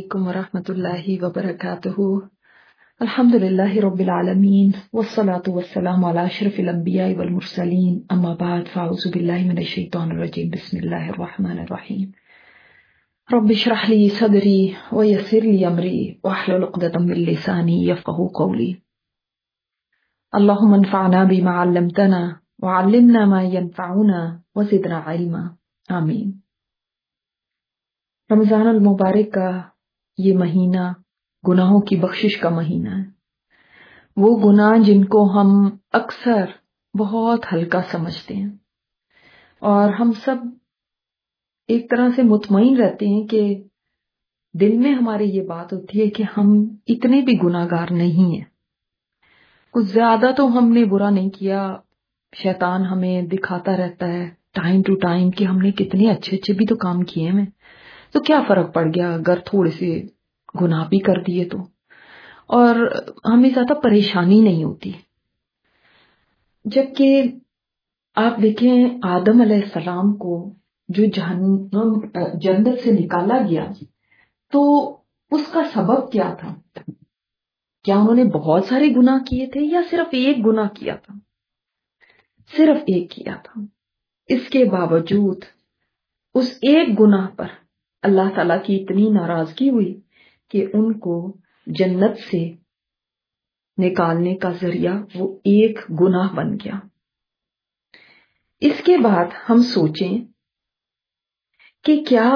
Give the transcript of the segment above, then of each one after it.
علیکم ورحمۃ اللہ وبرکاتہ۔ الحمدللہ رب العالمین والصلاة والسلام علی اشرف الانبیاء والمرسلین، اما بعد فاعوذ باللہ من الشیطان الرجیم، بسم اللہ الرحمن الرحیم۔ رب اشرح لی صدری ویسر لی امری واحلل عقدۃ من لسانی یفقہوا قولی۔ اللہم انفعنا بما علمتنا وعلمنا ما ینفعنا وزدنا علما، آمین۔ رمضان المبارک کا یہ مہینہ گناہوں کی بخشش کا مہینہ ہے۔ وہ گناہ جن کو ہم اکثر بہت ہلکا سمجھتے ہیں، اور ہم سب ایک طرح سے مطمئن رہتے ہیں کہ دل میں ہماری یہ بات ہوتی ہے کہ ہم اتنے بھی گناہ گار نہیں ہیں، کچھ زیادہ تو ہم نے برا نہیں کیا۔ شیطان ہمیں دکھاتا رہتا ہے ٹائم ٹو ٹائم کہ ہم نے کتنے اچھے اچھے بھی تو کام کیے ہیں، تو کیا فرق پڑ گیا اگر تھوڑے سے گناہ بھی کر دیے تو، اور ہمیں زیادہ پریشانی نہیں ہوتی۔ جبکہ آپ دیکھیں آدم علیہ السلام کو جو جنت سے نکالا گیا تو اس کا سبب کیا تھا؟ کیا انہوں نے بہت سارے گناہ کیے تھے یا صرف ایک گناہ کیا تھا؟ صرف ایک کیا تھا۔ اس کے باوجود اس ایک گناہ پر اللہ تعالیٰ کی اتنی ناراضگی ہوئی کہ ان کو جنت سے نکالنے کا ذریعہ وہ ایک گناہ بن گیا۔ اس کے بعد ہم سوچیں کہ کیا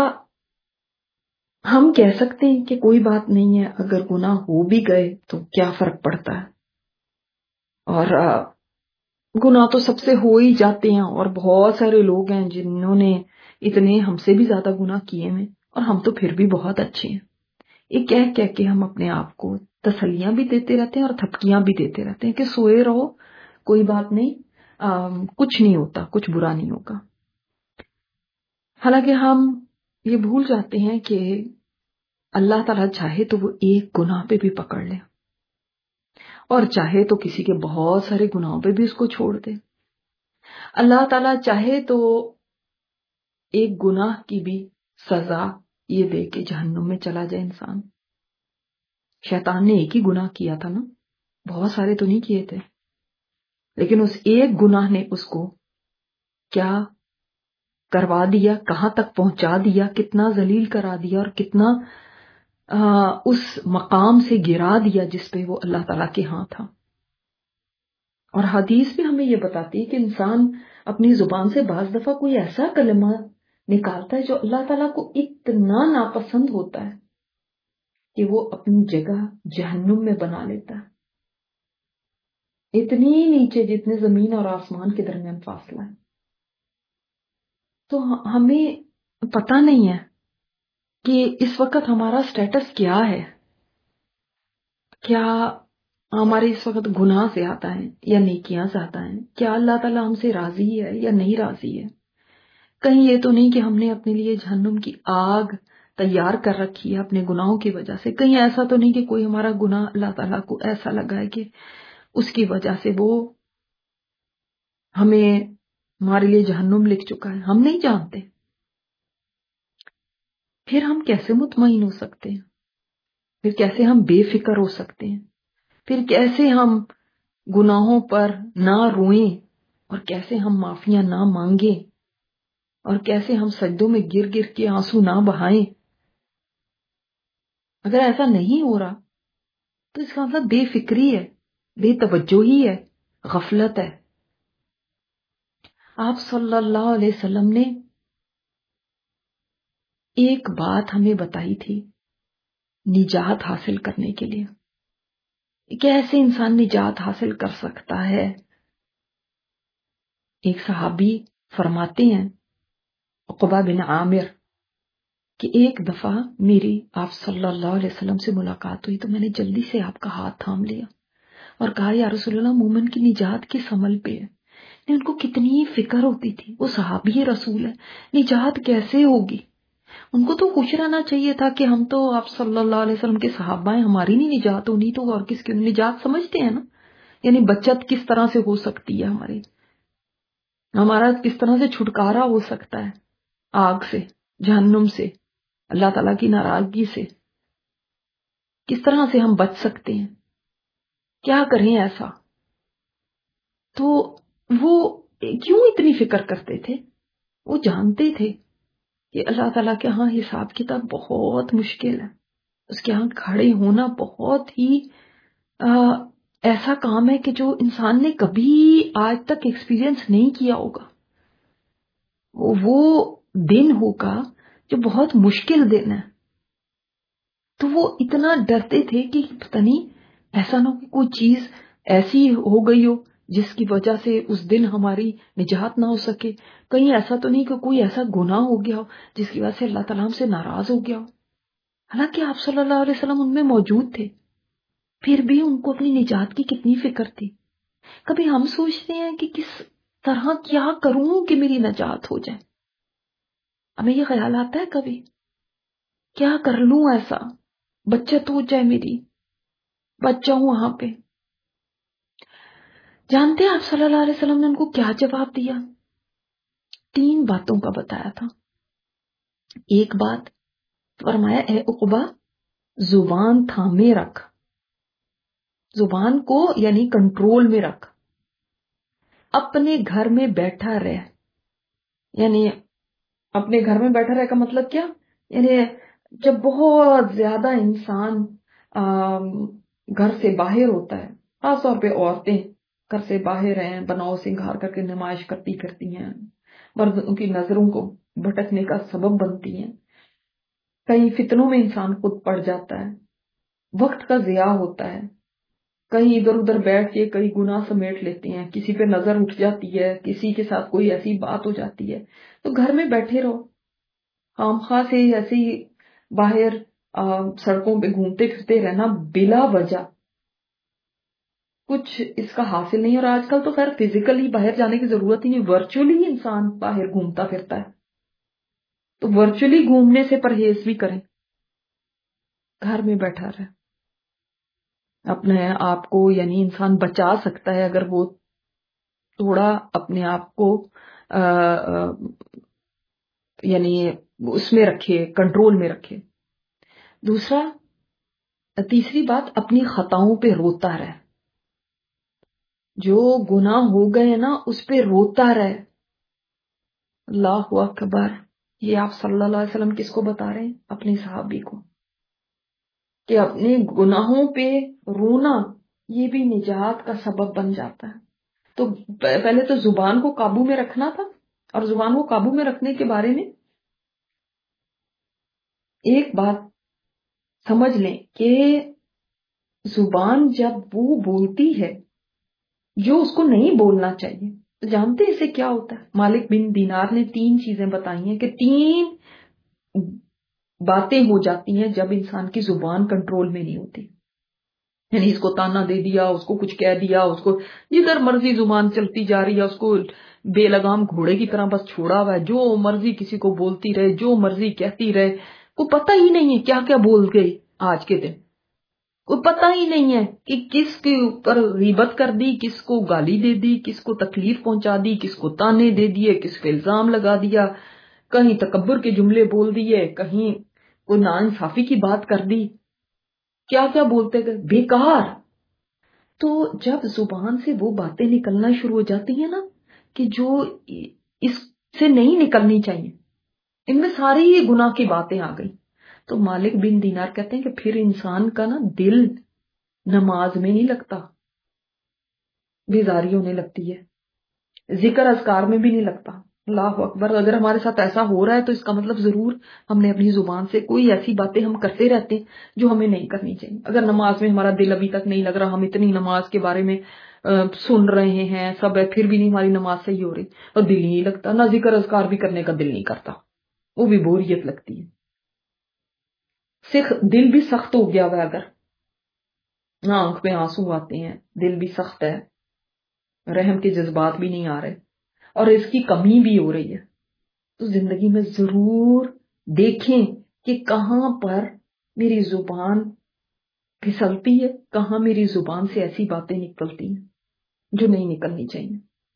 ہم کہہ سکتے ہیں کہ کوئی بات نہیں ہے، اگر گناہ ہو بھی گئے تو کیا فرق پڑتا ہے، اور گناہ تو سب سے ہو ہی جاتے ہیں، اور بہت سارے لوگ ہیں جنہوں نے اتنے ہم سے بھی زیادہ گناہ کیے ہیں، اور ہم تو پھر بھی بہت اچھے ہیں۔ یہ کہہ کے ہم اپنے آپ کو تسلیاں بھی دیتے رہتے ہیں اور تھپکیاں بھی دیتے رہتے ہیں کہ سوئے رہو، کوئی بات نہیں، کچھ نہیں ہوتا، کچھ برا نہیں ہوگا۔ حالانکہ ہم یہ بھول جاتے ہیں کہ اللہ تعالیٰ چاہے تو وہ ایک گناہ پہ بھی پکڑ لے، اور چاہے تو کسی کے بہت سارے گناہوں پہ بھی اس کو چھوڑ دے۔ اللہ تعالیٰ چاہے تو ایک گناہ کی بھی سزا یہ دے کہ جہنم میں چلا جائے انسان۔ شیطان نے ایک ہی گناہ کیا تھا نا، بہت سارے تو نہیں کیے تھے، لیکن اس ایک گناہ نے اس کو کیا کروا دیا، کہاں تک پہنچا دیا، کتنا ذلیل کرا دیا، اور کتنا اس مقام سے گرا دیا جس پہ وہ اللہ تعالیٰ کے ہاں تھا۔ اور حدیث بھی ہمیں یہ بتاتی ہے کہ انسان اپنی زبان سے بعض دفعہ کوئی ایسا کلمہ نکالتا ہے جو اللہ تعالیٰ کو اتنا ناپسند ہوتا ہے کہ وہ اپنی جگہ جہنم میں بنا لیتا ہے، اتنی نیچے جتنے زمین اور آسمان کے درمیان فاصلہ ہے۔ تو ہمیں پتہ نہیں ہے کہ اس وقت ہمارا سٹیٹس کیا ہے، کیا ہمارے اس وقت گناہ زیادہ ہیں یا نیکیاں زیادہ ہیں، کیا اللہ تعالیٰ ہم سے راضی ہے یا نہیں راضی ہے۔ کہیں یہ تو نہیں کہ ہم نے اپنے لیے جہنم کی آگ تیار کر رکھی ہے اپنے گناہوں کی وجہ سے، کہیں ایسا تو نہیں کہ کوئی ہمارا گناہ اللہ تعالیٰ کو ایسا لگا ہے کہ اس کی وجہ سے وہ ہمیں ہمارے لیے جہنم لکھ چکا ہے، ہم نہیں جانتے۔ پھر ہم کیسے مطمئن ہو سکتے ہیں، پھر کیسے ہم بے فکر ہو سکتے ہیں، پھر کیسے ہم گناہوں پر نہ روئیں، اور کیسے ہم معافیاں نہ مانگیں، اور کیسے ہم سجدوں میں گر گر کے آنسو نہ بہائیں۔ اگر ایسا نہیں ہو رہا تو اس کا مطلب بے فکری ہے، بے توجہی ہے، غفلت ہے۔ آپ صلی اللہ علیہ وسلم نے ایک بات ہمیں بتائی تھی نجات حاصل کرنے کے لیے، کیسے انسان نجات حاصل کر سکتا ہے۔ ایک صحابی فرماتے ہیں، عقبہ بن عامر، کہ ایک دفعہ میری آپ صلی اللہ علیہ وسلم سے ملاقات ہوئی تو میں نے جلدی سے آپ کا ہاتھ تھام لیا اور کہا یا رسول اللہ، مومن کی نجات کس عمل پہ ہے؟ ان کو کتنی فکر ہوتی تھی، وہ صحابی رسول ہے، نجات کیسے ہوگی؟ ان کو تو خوش رہنا چاہیے تھا کہ ہم تو آپ صلی اللہ علیہ وسلم کے صحابہ ہیں، ہماری نہیں نجات ہونی تو اور کس کی نجات سمجھتے ہیں نا، یعنی بچت کس طرح سے ہو سکتی ہے ہماری، ہمارا کس طرح سے چھٹکارا ہو سکتا ہے آگ سے، جہنم سے، اللہ تعالیٰ کی ناراضگی سے۔ کس طرح سے ہم بچ سکتے ہیں، کیا کریں ایسا. تو وہ کیوں اتنی فکر کرتے تھے؟ وہ جانتے تھے کہ اللہ تعالیٰ کے ہاں حساب کتاب بہت مشکل ہے، اس کے ہاں کھڑے ہونا بہت ہی ایسا کام ہے کہ جو انسان نے کبھی آج تک ایکسپیرینس نہیں کیا ہوگا. وہ دن ہوگا جو بہت مشکل دن ہے. تو وہ اتنا ڈرتے تھے کہ پتہ نہیں ایسا نہ ہو کہ کوئی چیز ایسی ہو گئی ہو جس کی وجہ سے اس دن ہماری نجات نہ ہو سکے. کہیں ایسا تو نہیں کہ کوئی ایسا گناہ ہو گیا ہو جس کی وجہ سے اللہ تعالیٰ ہم سے ناراض ہو گیا ہو. حالانکہ آپ صلی اللہ علیہ وسلم ان میں موجود تھے، پھر بھی ان کو اپنی نجات کی کتنی فکر تھی. کبھی ہم سوچتے ہیں کہ کس طرح کیا کروں کہ میری نجات ہو جائے. ہمیں یہ خیال آتا ہے کبھی کیا کر لوں ایسا بچت ہو جائے میری، بچ جاؤں وہاں پہ. جانتے ہیں آپ صلی اللہ علیہ وسلم نے ان کو کیا جواب دیا؟ 3 باتوں کا بتایا تھا. ایک بات فرمایا، اے عقبہ زبان تھامے رکھ، زبان کو یعنی کنٹرول میں رکھ. اپنے گھر میں بیٹھا رہ، یعنی اپنے گھر میں بیٹھا رہ کا مطلب کیا؟ یعنی جب بہت زیادہ انسان گھر سے باہر ہوتا ہے، خاص طور پہ عورتیں گھر سے باہر ہیں، بناؤ سنگھار کر کے نمائش کرتی ہیں، مردوں کی نظروں کو بھٹکنے کا سبب بنتی ہیں، کئی فتنوں میں انسان خود پڑ جاتا ہے، وقت کا ضیاع ہوتا ہے، کہیں ادھر ادھر بیٹھ کے کئی گناہ سمیٹ لیتے ہیں، کسی پہ نظر اٹھ جاتی ہے، کسی کے ساتھ کوئی ایسی بات ہو جاتی ہے. تو گھر میں بیٹھے رہو، خامخواہ سے ایسے ہی باہر سڑکوں پہ گھومتے پھرتے رہنا بلا وجہ کچھ اس کا حاصل نہیں. اور آج کل تو خیر فزیکلی باہر جانے کی ضرورت ہی نہیں، ورچولی انسان باہر گھومتا پھرتا ہے. تو ورچولی گھومنے سے پرہیز بھی کریں، گھر میں بیٹھا رہے. اپنے آپ کو یعنی انسان بچا سکتا ہے اگر وہ تھوڑا اپنے آپ کو یعنی اس میں رکھے، کنٹرول میں رکھے. تیسری بات اپنی خطاؤں پہ روتا رہے، جو گناہ ہو گئے نا اس پہ روتا رہے. اللہ اکبر. یہ آپ صلی اللہ علیہ وسلم کس کو بتا رہے ہیں؟ اپنے صحابی کو، کہ اپنے گناہوں پہ رونا یہ بھی نجات کا سبب بن جاتا ہے. تو پہلے تو زبان کو قابو میں رکھنا تھا، اور زبان کو قابو میں رکھنے کے بارے میں ایک بات سمجھ لیں کہ زبان جب وہ بولتی ہے جو اس کو نہیں بولنا چاہیے، تو جانتے ہیں اسے کیا ہوتا ہے؟ مالک بن دینار نے 3 چیزیں بتائی ہیں کہ 3 باتیں ہو جاتی ہیں جب انسان کی زبان کنٹرول میں نہیں ہوتی. یعنی اس کو تانا دے دیا، اس کو کچھ کہہ دیا، اس کو جدھر مرضی زبان چلتی جا رہی ہے، اس کو بے لگام گھوڑے کی طرح بس چھوڑا ہوا ہے، جو مرضی کسی کو بولتی رہے، جو مرضی کہتی رہے، کو پتہ ہی نہیں ہے کیا کیا بول گئی. آج کے دن کو پتہ ہی نہیں ہے کہ کس کے اوپر غیبت کر دی، کس کو گالی دے دی، کس کو تکلیف پہنچا دی، کس کو تانے دے دیے، کس پہ الزام لگا دیا، کہیں تکبر کے جملے بول دیے، کہیں کوئی ناانصافی کی بات کر دی، کیا کیا بولتے گئے، بیکار. تو جب زبان سے وہ باتیں نکلنا شروع ہو جاتی ہیں نا کہ جو اس سے نہیں نکلنی چاہیے، ان میں ساری گناہ کی باتیں آ گئی، تو مالک بن دینار کہتے ہیں کہ پھر انسان کا نا دل نماز میں نہیں لگتا، بیزاری ہونے لگتی ہے، ذکر اذکار میں بھی نہیں لگتا. اللہ اکبر. اگر ہمارے ساتھ ایسا ہو رہا ہے تو اس کا مطلب ضرور ہم نے اپنی زبان سے کوئی ایسی باتیں ہم کرتے رہتے ہیں جو ہمیں نہیں کرنی چاہیے. اگر نماز میں ہمارا دل ابھی تک نہیں لگ رہا، ہم اتنی نماز کے بارے میں سن رہے ہیں سب ہے، پھر بھی نہیں ہماری نماز صحیح ہو رہی، اور دل ہی نہیں لگتا، نہ ذکر اذکار بھی کرنے کا دل نہیں کرتا، وہ بھی بوریت لگتی ہے. دل بھی سخت ہو گیا ہوا، اگر آنکھ میں آنسو آتے ہیں، دل بھی سخت ہے، رحم کے جذبات بھی نہیں آ رہے، اور اس کی کمی بھی ہو رہی ہے، تو زندگی میں ضرور دیکھیں کہ کہاں پر میری زبان پھسلتی ہے، کہاں میری زبان سے ایسی باتیں نکلتی ہیں جو نہیں نکلنی چاہیے.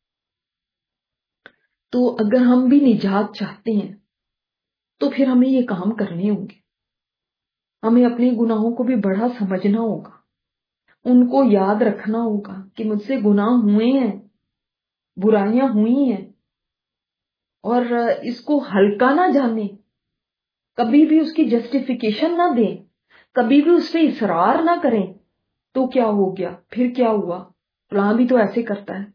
تو اگر ہم بھی نجات چاہتے ہیں تو پھر ہمیں یہ کام کرنے ہوں گے. ہمیں اپنے گناہوں کو بھی بڑا سمجھنا ہوگا، ان کو یاد رکھنا ہوگا کہ مجھ سے گناہ ہوئے ہیں، برائیاں ہوئی ہیں، اور اس کو ہلکا نہ جانے، کبھی بھی اس کی جسٹیفیکیشن نہ دیں، کبھی بھی اس پہ اصرار نہ کریں تو کیا ہو گیا، پھر کیا ہوا، فلاں بھی تو ایسے کرتا ہے۔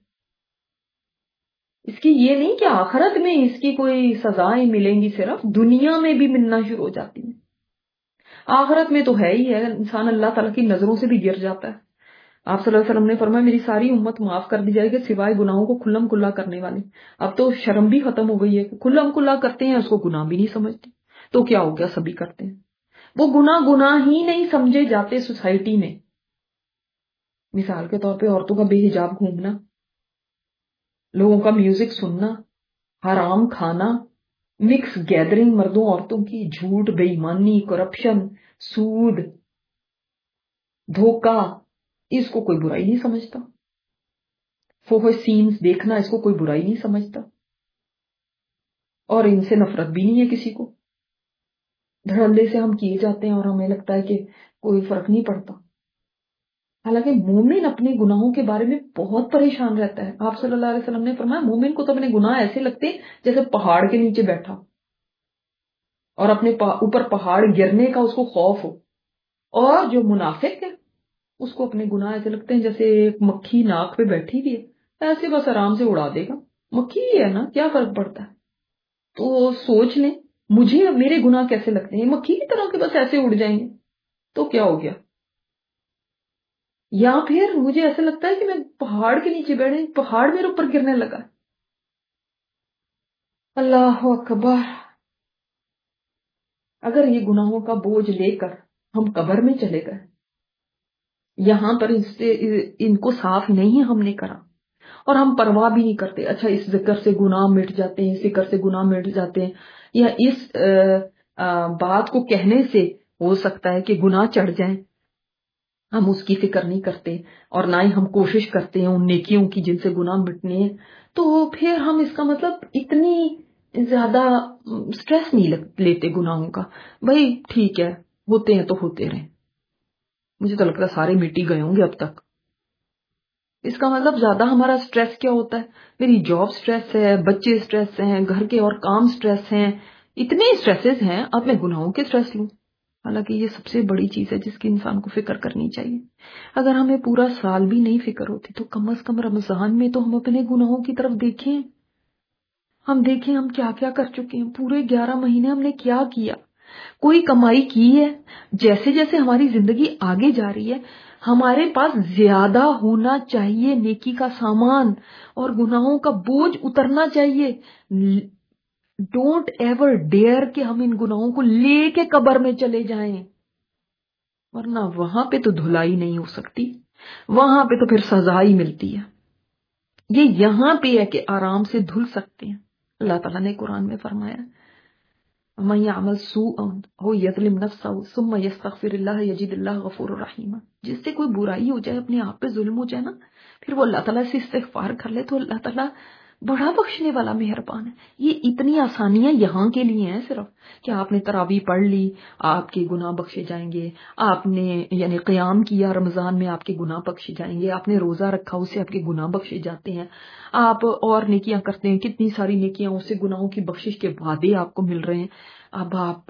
اس کی یہ نہیں کہ آخرت میں اس کی کوئی سزائیں ملیں گی، صرف دنیا میں بھی ملنا شروع ہو جاتی ہیں۔ آخرت میں تو ہے ہی ہے، انسان اللہ تعالیٰ کی نظروں سے بھی گر جاتا ہے۔ آپ صلی اللہ علیہ وسلم نے فرمایا میری ساری امت معاف کر دی جائے گی سوائے گناہوں کو کھلم کھلا کرنے والے۔ اب تو شرم بھی ختم ہو گئی ہے کہ کھلم کھلا کرتے ہیں، اس کو گناہ بھی نہیں سمجھتے، تو کیا ہو گیا، سبھی کرتے ہیں۔ وہ گناہ ہی نہیں سمجھے جاتے سوسائٹی میں۔ مثال کے طور پہ عورتوں کا بے حجاب گھومنا، لوگوں کا میوزک سننا، حرام کھانا، مکس گیدرنگ مردوں عورتوں کی، جھوٹ، بے ایمانی، کرپشن، سود، دھوکہ، اس کو کوئی برائی نہیں سمجھتا۔ فوحش سینز دیکھنا، اس کو کوئی برائی نہیں سمجھتا، اور ان سے نفرت بھی نہیں ہے کسی کو۔ دھڑلے سے ہم کیے جاتے ہیں اور ہمیں لگتا ہے کہ کوئی فرق نہیں پڑتا، حالانکہ مومن اپنے گناہوں کے بارے میں بہت پریشان رہتا ہے۔ آپ صلی اللہ علیہ وسلم نے فرمایا مومن کو تو اپنے گناہ ایسے لگتے جیسے پہاڑ کے نیچے بیٹھا اور اپنے اوپر پہاڑ گرنے کا اس کو خوف ہو، اور جو منافق ہے اس کو اپنے گناہ ایسے لگتے ہیں جیسے ایک مکھی ناک پہ بیٹھی ہوئی ہے، ایسے بس آرام سے اڑا دے گا، مکھی ہی ہے نا، کیا فرق پڑتا ہے۔ تو سوچ لیں مجھے میرے گناہ کیسے لگتے ہیں، مکھی کی طرح کے بس ایسے اڑ جائیں گے تو کیا ہو گیا۔ یا پھر مجھے ایسا لگتا ہے کہ میں پہاڑ کے نیچے بیٹھے، پہاڑ میرے اوپر گرنے لگا۔ اللہ اکبر۔ اگر یہ گناہوں کا بوجھ لے کر ہم قبر میں چلے گئے، یہاں پر ان کو صاف نہیں ہم نے کرا اور ہم پرواہ بھی نہیں کرتے، اچھا اس ذکر سے گناہ مٹ جاتے ہیں، اس ذکر سے گناہ مٹ جاتے ہیں، یا اس بات کو کہنے سے ہو سکتا ہے کہ گناہ چڑھ جائیں، ہم اس کی فکر نہیں کرتے، اور نہ ہی ہم کوشش کرتے ہیں ان نیکیوں کی جن سے گناہ مٹنے ہیں، تو پھر ہم اس کا مطلب اتنی زیادہ سٹریس نہیں لیتے گناہوں کا، بھائی ٹھیک ہے ہوتے ہیں تو ہوتے رہیں، مجھے تو لگتا ہے سارے مٹ ہی گئے ہوں گے اب تک۔ اس کا مطلب زیادہ ہمارا سٹریس کیا ہوتا ہے، میری جاب سٹریس ہے، بچے سٹریس ہیں، گھر کے اور کام سٹریس ہیں، اتنے سٹریسز ہیں، اب میں گناہوں کے سٹریس لوں۔ حالانکہ یہ سب سے بڑی چیز ہے جس کی انسان کو فکر کرنی چاہیے۔ اگر ہمیں پورا سال بھی نہیں فکر ہوتی تو کم از کم رمضان میں تو ہم اپنے گناہوں کی طرف دیکھیں، ہم دیکھیں ہم کیا کیا کر چکے ہیں، پورے 11 مہینے ہم نے کیا کیا، کوئی کمائی کی ہے۔ جیسے جیسے ہماری زندگی آگے جا رہی ہے ہمارے پاس زیادہ ہونا چاہیے نیکی کا سامان، اور گناہوں کا بوجھ اترنا چاہیے۔ ڈونٹ ایور ڈیئر کہ ہم ان گناہوں کو لے کے قبر میں چلے جائیں، ورنہ وہاں پہ تو دھلائی نہیں ہو سکتی، وہاں پہ تو پھر سزا ہی ملتی ہے۔ یہ یہاں پہ ہے کہ آرام سے دھل سکتے ہیں۔ اللہ تعالیٰ نے قرآن میں فرمایا وَمَن يَعْمَلْ سُوءًا أَوْ يَظْلِمْ نَفْسَهُ ثُمَّ يَسْتَغْفِرِ اللَّهَ يَجِدِ اللَّهَ غَفُورًا رَحِيمًا۔ جس سے کوئی برائی ہو جائے، اپنے آپ پہ ظلم ہو جائے نا، پھر وہ اللہ تعالیٰ سے استغفار کر لے تو اللہ تعالیٰ بڑا بخشنے والا مہربان ہے۔ یہ اتنی آسانیاں یہاں کے لیے ہیں صرف کہ آپ نے تراویح پڑھ لی آپ کے گناہ بخشے جائیں گے، آپ نے یعنی قیام کیا رمضان میں آپ کے گناہ بخشے جائیں گے، آپ نے روزہ رکھا اس سے آپ کے گناہ بخشے جاتے ہیں، آپ اور نیکیاں کرتے ہیں، کتنی ساری نیکیاں اس سے گناہوں کی بخشش کے وعدے آپ کو مل رہے ہیں۔ اب آپ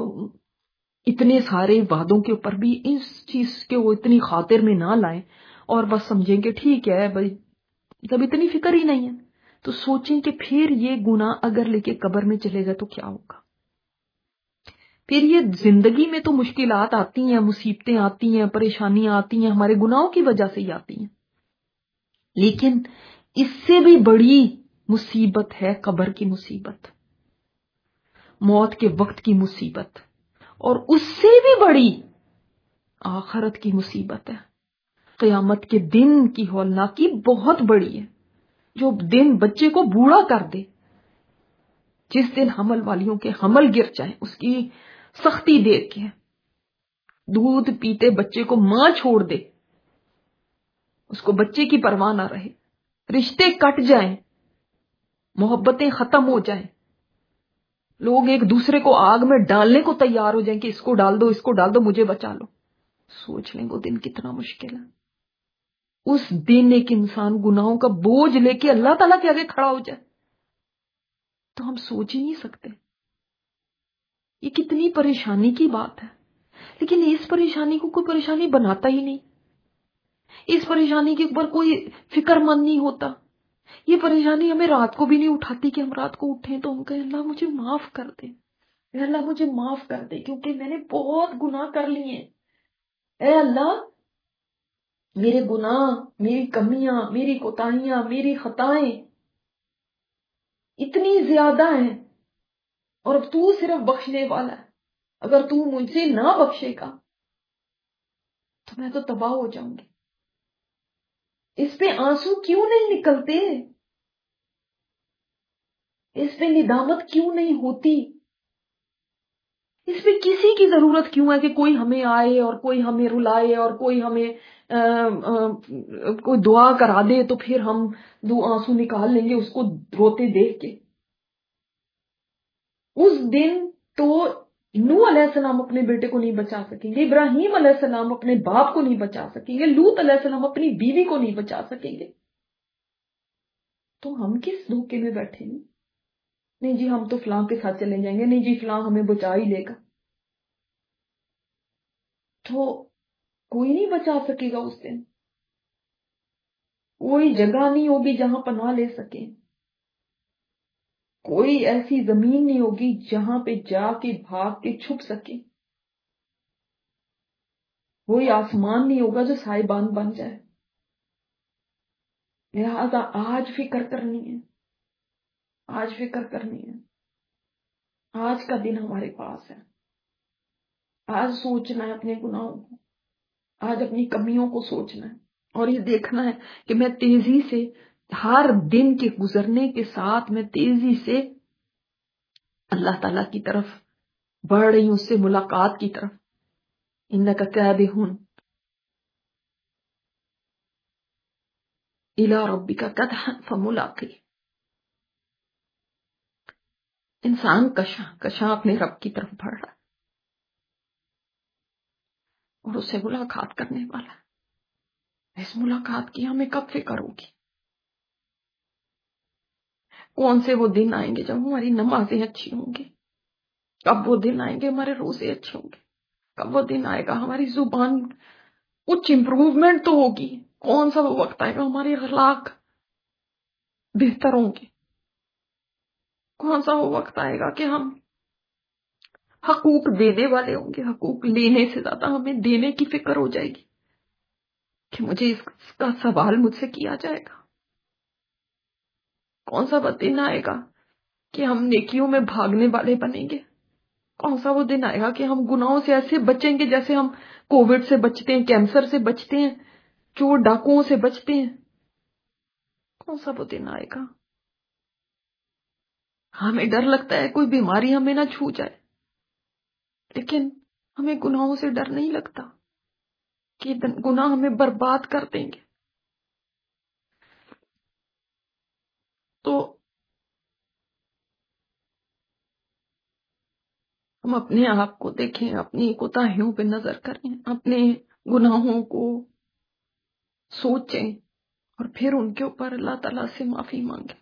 اتنے سارے وعدوں کے اوپر بھی اس چیز کے وہ اتنی خاطر میں نہ لائیں اور بس سمجھیں کہ ٹھیک ہے بھائی، جب اتنی فکر ہی نہیں ہے تو سوچیں کہ پھر یہ گناہ اگر لے کے قبر میں چلے گا تو کیا ہوگا۔ پھر یہ زندگی میں تو مشکلات آتی ہیں، مصیبتیں آتی ہیں، پریشانیاں آتی ہیں، ہمارے گناہوں کی وجہ سے ہی آتی ہیں، لیکن اس سے بھی بڑی مصیبت ہے قبر کی مصیبت، موت کے وقت کی مصیبت، اور اس سے بھی بڑی آخرت کی مصیبت ہے، قیامت کے دن کی ہولناکی بہت بڑی ہے، جو دن بچے کو بوڑھا کر دے، جس دن حمل والیوں کے حمل گر جائیں، اس کی سختی دیکھ کے دودھ پیتے بچے کو ماں چھوڑ دے، اس کو بچے کی پرواہ نہ رہے، رشتے کٹ جائیں، محبتیں ختم ہو جائیں، لوگ ایک دوسرے کو آگ میں ڈالنے کو تیار ہو جائیں کہ اس کو ڈال دو، اس کو ڈال دو، مجھے بچا لو. سوچ لیں وہ دن کتنا مشکل ہے. اس دن ایک انسان گناہوں کا بوجھ لے کے اللہ تعالیٰ کے آگے کھڑا ہو جائے تو ہم سوچ ہی نہیں سکتے. یہ کتنی پریشانی کی بات ہے. لیکن اس پریشانی کو کوئی پریشانی بناتا ہی نہیں. اس پریشانی کے اوپر کوئی فکر مند نہیں ہوتا. یہ پریشانی ہمیں رات کو بھی نہیں اٹھاتی کہ ہم رات کو اٹھیں تو ہم کہیں اللہ مجھے معاف کر دے، اے اللہ مجھے معاف کر دے، کیونکہ میں نے بہت گناہ کر لیے ہیں. اے اللہ میرے گناہ، میری کمیاں، میری کوتاہیاں، میری خطائیں اتنی زیادہ ہیں، اور اب تو صرف بخشنے والا ہے. اگر تو مجھ سے نہ بخشے گا تو میں تو تباہ ہو جاؤں گی. اس پہ آنسو کیوں نہیں نکلتے؟ اس پہ ندامت کیوں نہیں ہوتی؟ اس پہ کسی کی ضرورت کیوں ہے کہ کوئی ہمیں آئے اور کوئی ہمیں رلائے اور کوئی ہمیں کوئی دعا کرا دے تو پھر ہم دو آنسو نکال لیں گے اس کو روتے دیکھ کے. اس دن تو نوح علیہ السلام اپنے بیٹے کو نہیں بچا سکیں گے، ابراہیم علیہ السلام اپنے باپ کو نہیں بچا سکیں گے، لوط علیہ السلام اپنی بیوی کو نہیں بچا سکیں گے. تو ہم کس دھوکے میں بیٹھے ہیں؟ نہیں جی ہم تو فلاں کے ساتھ چلے جائیں گے، نہیں جی فلاں ہمیں بچا ہی لے گا. تو کوئی نہیں بچا سکے گا اس دن. کوئی جگہ نہیں ہوگی جہاں پناہ لے سکیں. کوئی ایسی زمین نہیں ہوگی جہاں پہ جا کے بھاگ کے چھپ سکے. کوئی آسمان نہیں ہوگا جو سائبان بن جائے. لہذا آج فکر کرنی ہے، آج فکر کرنی ہے. آج کا دن ہمارے پاس ہے. آج سوچنا ہے اپنے گناہوں کو، آج اپنی کمیوں کو سوچنا ہے، اور یہ دیکھنا ہے کہ میں تیزی سے ہر دن کے گزرنے کے ساتھ میں تیزی سے اللہ تعالیٰ کی طرف بڑھ رہی ہوں، اس سے ملاقات کی طرف. انک کادح الی ربک کدحا فملاقی. انسان کشاں اپنے رب کی طرف بڑھ رہا ہے اور اسے ملاقات کرنے والا ہے. اس ملاقات کی ہمیں کب فکر ہوگی؟ کون سے وہ دن آئیں گے جب ہماری نمازیں اچھی ہوں گی؟ کب وہ دن آئیں گے ہمارے روزے اچھے ہوں گے؟ کب وہ دن آئے گا ہماری زبان کچھ امپروومنٹ تو ہوگی؟ کون سا وہ وقت آئے گا ہمارے اخلاق بہتر ہوں گے؟ کون سا وہ وقت آئے گا کہ ہم حقوق دینے والے ہوں گے؟ حقوق لینے سے زیادہ ہمیں دینے کی فکر ہو جائے گی کہ مجھے اس کا سوال مجھ سے کیا جائے گا. کون سا وہ دن آئے گا کہ ہم نیکیوں میں بھاگنے والے بنیں گے؟ کون سا وہ دن آئے گا کہ ہم گناہوں سے ایسے بچیں گے جیسے ہم کووڈ سے بچتے ہیں، کینسر سے بچتے ہیں، چور ڈاکوؤں سے بچتے ہیں؟ کون سا وہ دن آئے گا؟ ہمیں ڈر لگتا ہے کوئی بیماری ہمیں نہ چھو جائے، لیکن ہمیں گناہوں سے ڈر نہیں لگتا کہ گناہ ہمیں برباد کر دیں گے. تو ہم اپنے آپ کو دیکھیں، اپنی کوتاہیوں پہ نظر کریں، اپنے گناہوں کو سوچیں اور پھر ان کے اوپر اللہ تعالیٰ سے معافی مانگیں،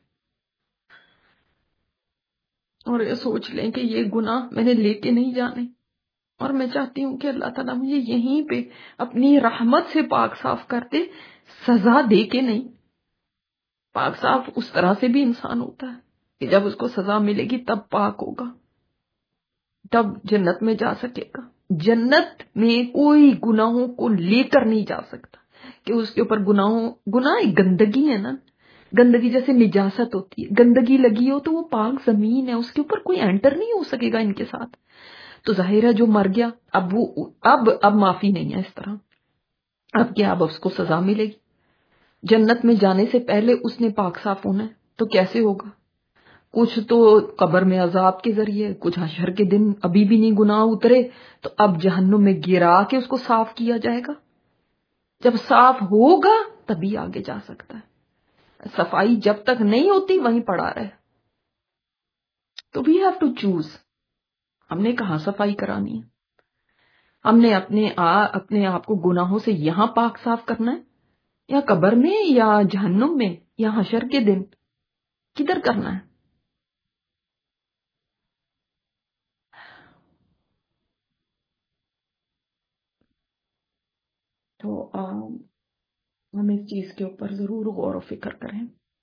اور یہ سوچ لیں کہ یہ گناہ میں نے لے کے نہیں جانے، اور میں چاہتی ہوں کہ اللہ تعالیٰ مجھے یہیں پہ اپنی رحمت سے پاک صاف کر دے، سزا دے کے نہیں. پاک صاف اس طرح سے بھی انسان ہوتا ہے کہ جب اس کو سزا ملے گی تب پاک ہوگا، تب جنت میں جا سکے گا. جنت میں کوئی گناہوں کو لے کر نہیں جا سکتا کہ اس کے اوپر گناہ ایک گندگی ہے نا، گندگی جیسے نجاست ہوتی ہے، گندگی لگی ہو تو وہ پاک زمین ہے، اس کے اوپر کوئی انٹر نہیں ہو سکے گا ان کے ساتھ. تو ظاہر ہے جو مر گیا اب معافی نہیں ہے اس طرح. اب کیا؟ اب اس کو سزا ملے گی. جنت میں جانے سے پہلے اس نے پاک صاف ہونا ہے. تو کیسے ہوگا؟ کچھ تو قبر میں عذاب کے ذریعے، کچھ حشر کے دن ابھی بھی نہیں گناہ اترے تو اب جہنم میں گرا کے اس کو صاف کیا جائے گا. جب صاف ہوگا تبھی آگے جا سکتا ہے. صفائی جب تک نہیں ہوتی وہیں پڑا رہے. تو وی ہیو ٹو چوز، ہم نے کہاں صفائی کرانی ہے، ہم نے اپنے آپ کو گناہوں سے یہاں پاک صاف کرنا ہے، یا قبر میں، یا جہنم میں، یا حشر کے دن، کدھر کرنا ہے؟ تو ہم اس چیز کے اوپر ضرور غور و فکر کریں.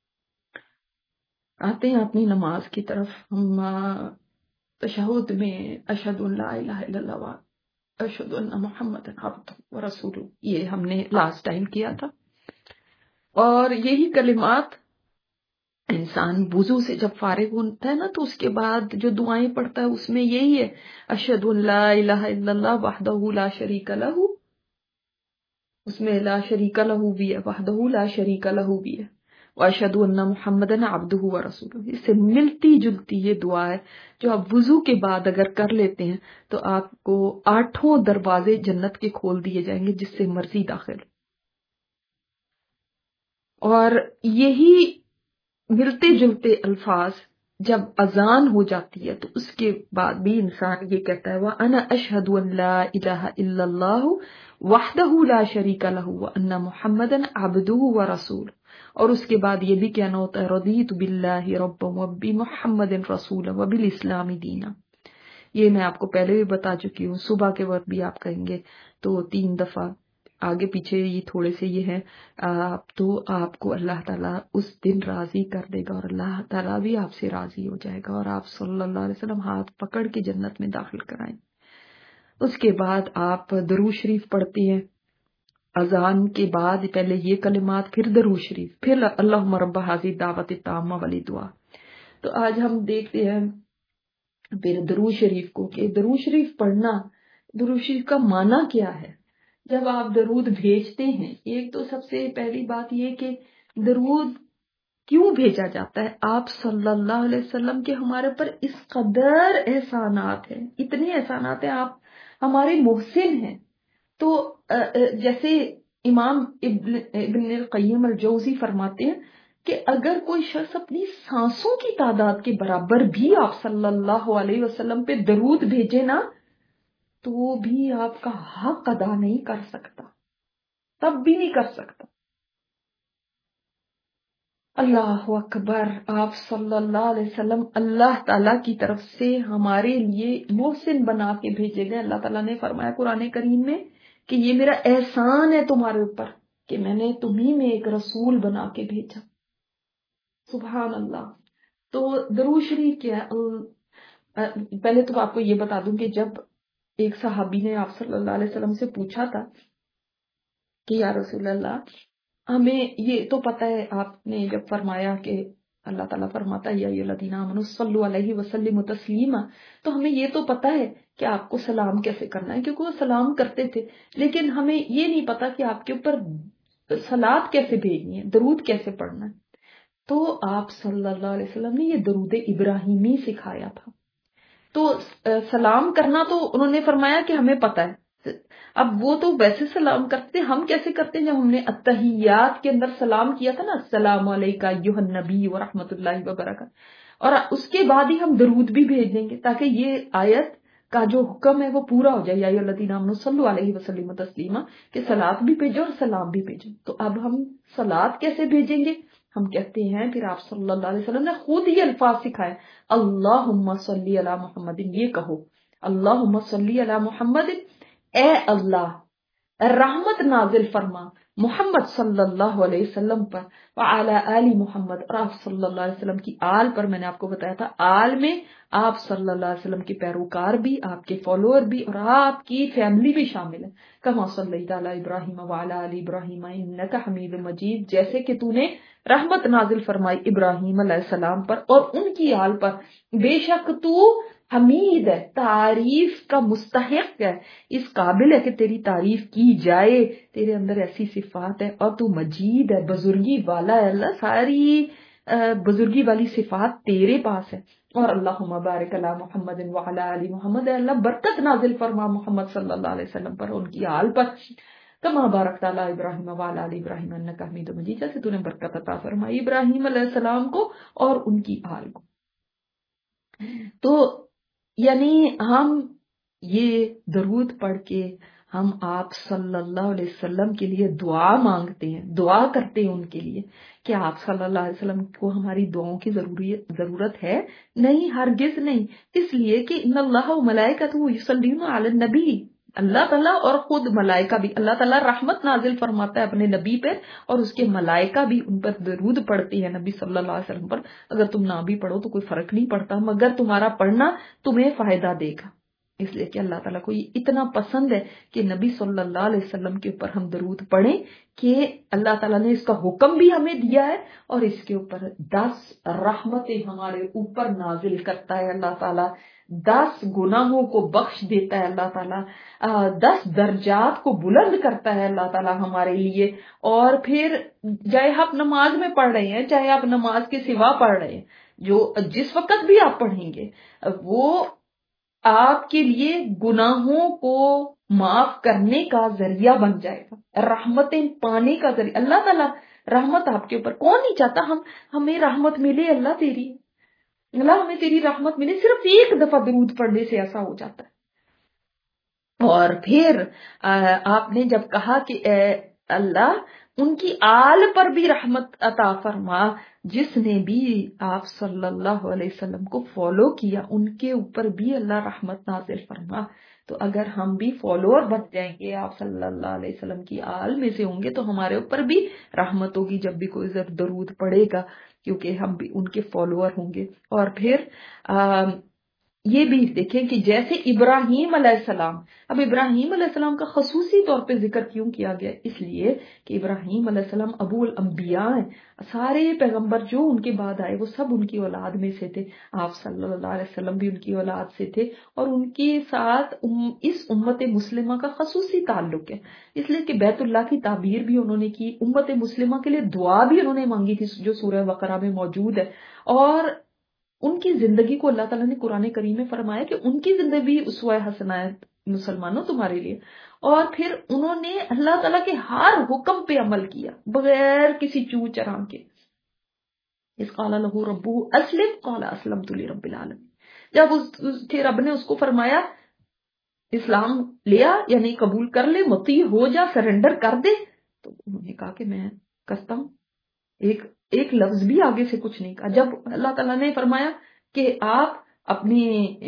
آتے ہیں اپنی نماز کی طرف. ہم تشہد میں اشہد ان لا الہ الا اللہ و اشہد ان محمد عبدہ و رسولہ، یہ ہم نے لاسٹ ٹائم کیا تھا، اور یہی کلمات انسان وضو سے جب فارغ ہوتا ہے نا تو اس کے بعد جو دعائیں پڑھتا ہے اس میں یہی ہے، اشہد ان لا الہ الا اللہ وحدہ لا شریک لہ، اس میں لا شریک لہ بھی ہے، وحدہ لا شریک لہ بھی ہے، واشہد ان محمدً عبدہ و رسولہ. اس سے ملتی جلتی یہ دعا ہے جو آپ وضو کے بعد اگر کر لیتے ہیں تو آپ کو 8 دروازے جنت کے کھول دیے جائیں گے جس سے مرضی داخل. اور یہی ملتے جلتے الفاظ جب اذان ہو جاتی ہے تو اس کے بعد بھی انسان یہ کہتا ہے وَأَنَا أَشْهَدُ أَن لَا إِلَهَ إِلَّا اللَّهُ وَحْدَهُ لَا شَرِيكَ لَهُ وَأَنَّ مُحَمَّدًا عَبْدُهُ وَرَسُولُهُ. اور اس کے بعد یہ بھی کہنا ہوتا ہے رَضِيتُ بِاللَّهِ رَبًّا وَبِمُحَمَّدٍ رَسُولًا وَبِالْإِسْلَامِ دِينًا. یہ میں آپ کو پہلے بھی بتا چکی ہوں، صبح کے وقت بھی آپ کہیں گے تو 3 دفعہ. آگے پیچھے یہ تھوڑے سے یہ ہے تو آپ کو اللہ تعالیٰ اس دن راضی کر دے گا، اور اللہ تعالیٰ بھی آپ سے راضی ہو جائے گا، اور آپ صلی اللہ علیہ وسلم ہاتھ پکڑ کے جنت میں داخل کرائیں. اس کے بعد آپ درود شریف پڑھتے ہیں اذان کے بعد، پہلے یہ کلمات، پھر درود شریف، پھر اللہم رب ھذی الدعوۃ التامہ والی دعا. تو آج ہم دیکھتے ہیں پھر درود شریف کو، کہ درود شریف پڑھنا، درود شریف کا معنی کیا ہے. جب آپ درود بھیجتے ہیں، ایک تو سب سے پہلی بات یہ کہ درود کیوں بھیجا جاتا ہے. آپ صلی اللہ علیہ وسلم کے ہمارے پر اس قدر احسانات ہیں، اتنے احسانات ہیں، آپ ہمارے محسن ہیں. تو جیسے امام ابن القیم الجوزی فرماتے ہیں کہ اگر کوئی شخص اپنی سانسوں کی تعداد کے برابر بھی آپ صلی اللہ علیہ وسلم پہ درود بھیجے نا تو وہ بھی آپ کا حق ادا نہیں کر سکتا، تب بھی نہیں کر سکتا. اللہ اکبر. آپ صلی اللہ علیہ وسلم اللہ تعالیٰ کی طرف سے ہمارے لیے محسن بنا کے بھیجے گئے. اللہ تعالیٰ نے فرمایا قرآن کریم میں کہ یہ میرا احسان ہے تمہارے اوپر کہ میں نے تمہیں میں ایک رسول بنا کے بھیجا. سبحان اللہ. تو درود شریف کیا ہے؟ پہلے تو آپ کو یہ بتا دوں کہ جب ایک صحابی نے آپ صلی اللہ علیہ وسلم سے پوچھا تھا کہ یا رسول اللہ، ہمیں یہ تو پتہ ہے، آپ نے جب فرمایا کہ اللہ تعالیٰ فرماتا ہے یا ایھا الذین آمنوا صلوا علیہ وسلموا تسلیما، تو ہمیں یہ تو پتہ ہے کہ آپ کو سلام کیسے کرنا ہے کیونکہ وہ سلام کرتے تھے، لیکن ہمیں یہ نہیں پتا کہ آپ کے اوپر صلوات کیسے بھیجنی ہے، درود کیسے پڑھنا ہے. تو آپ صلی اللہ علیہ وسلم نے یہ درود ابراہیمی سکھایا تھا. تو سلام کرنا تو انہوں نے فرمایا کہ ہمیں پتہ ہے. اب وہ تو ویسے سلام کرتے، ہم کیسے کرتے ہیں؟ جب ہم نے التحیات کے اندر سلام کیا تھا نا، السلام علیکہ ایھا النبی ورحمۃ اللہ وبرکاتہ، اور اس کے بعد ہی ہم درود بھی بھیج دیں گے تاکہ یہ آیت کا جو حکم ہے وہ پورا ہو جائے، یا ایھا الذین آمنوا صلوا علیہ وسلموا تسلیما، کہ صلوات بھی بھیجو اور سلام بھی بھیجو. تو اب ہم صلوات کیسے بھیجیں گے؟ ہم کہتے ہیں پھر آپ صلی اللہ علیہ وسلم نے خود ہی الفاظ سکھائے، اللہم صلی علی محمد. یہ کہو اللہم صلی علی محمد، اے اللہ رحمت نازل فرما محمد صلی اللہ علیہ وسلم پر، وعلی آل محمد، اور آپ صلی اللہ علیہ وسلم کی آل پر. میں نے آپ کو بتایا تھا آل میں آپ صلی اللہ علیہ وسلم کے پیروکار بھی، آپ کے فالوور بھی، اور آپ کی فیملی بھی شامل ہے. کما صلیت علی ابراہیم وعلی آل ابراہیم انک حمید مجید، جیسے کہ تو نے رحمت نازل فرمائی ابراہیم علیہ السلام پر اور ان کی آل پر، بے شک تو حمید ہے، تعریف کا مستحق ہے، اس قابل ہے کہ تیری تعریف کی جائے، تیرے اندر ایسی صفات ہے، اور تو مجید ہے، بزرگی والا ہے. اللہ ساری بزرگی والی صفات تیرے پاس ہے. اور اللہم بارک علی محمد وعلی آل محمد، اللہ برکت نازل فرما محمد صلی اللہ علیہ وسلم پر، ان کی آل پر، کما بارکت علی ابراہیم وعلی آل ابراہیم انک حمید مجید، جیسے تو نے برکت عطا فرمائی ابراہیم علیہ السلام کو اور ان کی آل کو. تو یعنی ہم یہ درود پڑھ کے ہم آپ صلی اللہ علیہ وسلم کے لیے دعا مانگتے ہیں، دعا کرتے ہیں ان کے لیے کہ آپ صلی اللہ علیہ وسلم کو ہماری دعاؤں کی ضرورت ہے؟ نہیں، ہرگز نہیں۔ اس لیے کہ ان اللہ و ملائکتہ یصلون علی النبی، اللہ تعالیٰ اور خود ملائکہ بھی، اللہ تعالیٰ رحمت نازل فرماتا ہے اپنے نبی پہ، اور اس کے ملائکہ بھی ان پر درود پڑھتی ہے نبی صلی اللہ علیہ وسلم پر۔ اگر تم نہ بھی پڑھو تو کوئی فرق نہیں پڑتا، مگر تمہارا پڑھنا تمہیں فائدہ دے گا، اس لیے کہ اللہ تعالیٰ کو یہ اتنا پسند ہے کہ نبی صلی اللہ علیہ وسلم کے اوپر ہم درود پڑھیں، کہ اللہ تعالیٰ نے اس کا حکم بھی ہمیں دیا ہے، اور اس کے اوپر 10 رحمتیں ہمارے اوپر نازل کرتا ہے اللہ تعالیٰ، 10 گناہوں کو بخش دیتا ہے اللہ تعالیٰ، 10 درجات کو بلند کرتا ہے اللہ تعالیٰ ہمارے لیے۔ اور پھر چاہے آپ نماز میں پڑھ رہے ہیں، چاہے آپ نماز کے سوا پڑھ رہے ہیں، جو جس وقت بھی آپ پڑھیں گے وہ آپ کے لیے گناہوں کو معاف کرنے کا ذریعہ بن جائے گا، رحمتیں پانے کا ذریعہ۔ اللہ تعالیٰ رحمت آپ کے اوپر، کون نہیں چاہتا ہمیں رحمت ملے، اللہ تیری، اللہ ہمیں تیری رحمت ملے، صرف ایک دفعہ درود پڑھنے سے ایسا ہو جاتا ہے۔ اور پھر آپ نے جب کہا کہ اے اللہ ان کی آل پر بھی رحمت عطا فرما، جس نے بھی آپ صلی اللہ علیہ وسلم کو فالو کیا ان کے اوپر بھی اللہ رحمت نازل فرما۔ تو اگر ہم بھی فالوور بن جائیں گے، آپ صلی اللہ علیہ وسلم کی آل میں سے ہوں گے، تو ہمارے اوپر بھی رحمت ہوگی جب بھی کوئی درود پڑے گا، کیونکہ ہم بھی ان کے فالوور ہوں گے۔ اور پھر یہ بھی دیکھیں کہ جیسے ابراہیم علیہ السلام، اب ابراہیم علیہ السلام کا خصوصی طور پہ ذکر کیوں کیا گیا؟ اس لیے کہ ابراہیم علیہ السلام ابو الانبیاء ہیں، سارے پیغمبر جو ان کے بعد آئے وہ سب ان کی اولاد میں سے تھے، آپ صلی اللہ علیہ وسلم بھی ان کی اولاد سے تھے، اور ان کے ساتھ اس امت مسلمہ کا خصوصی تعلق ہے، اس لیے کہ بیت اللہ کی تعبیر بھی انہوں نے کی، امت مسلمہ کے لیے دعا بھی انہوں نے مانگی تھی جو سورہ بقرہ میں موجود ہے، اور ان کی زندگی کو اللہ تعالیٰ نے قرآن کریم میں فرمایا کہ ان کی زندگی اسوہ حسنہ ہے مسلمانوں تمہارے لیے۔ اور پھر انہوں نے اللہ تعالیٰ کے ہر حکم پہ عمل کیا بغیر کسی چو چرا کے۔ اس قال لہ ربہ اسلم قال اسلمت لرب العالمین، جب اس کے رب نے اس کو فرمایا اسلام لیا یعنی قبول کر لے، مطیع ہو جا، سرنڈر کر دے، تو انہوں نے کہا کہ میں کرتا ہوں، ایک لفظ بھی آگے سے کچھ نہیں کہا۔ جب اللہ تعالیٰ نے فرمایا کہ آپ اپنی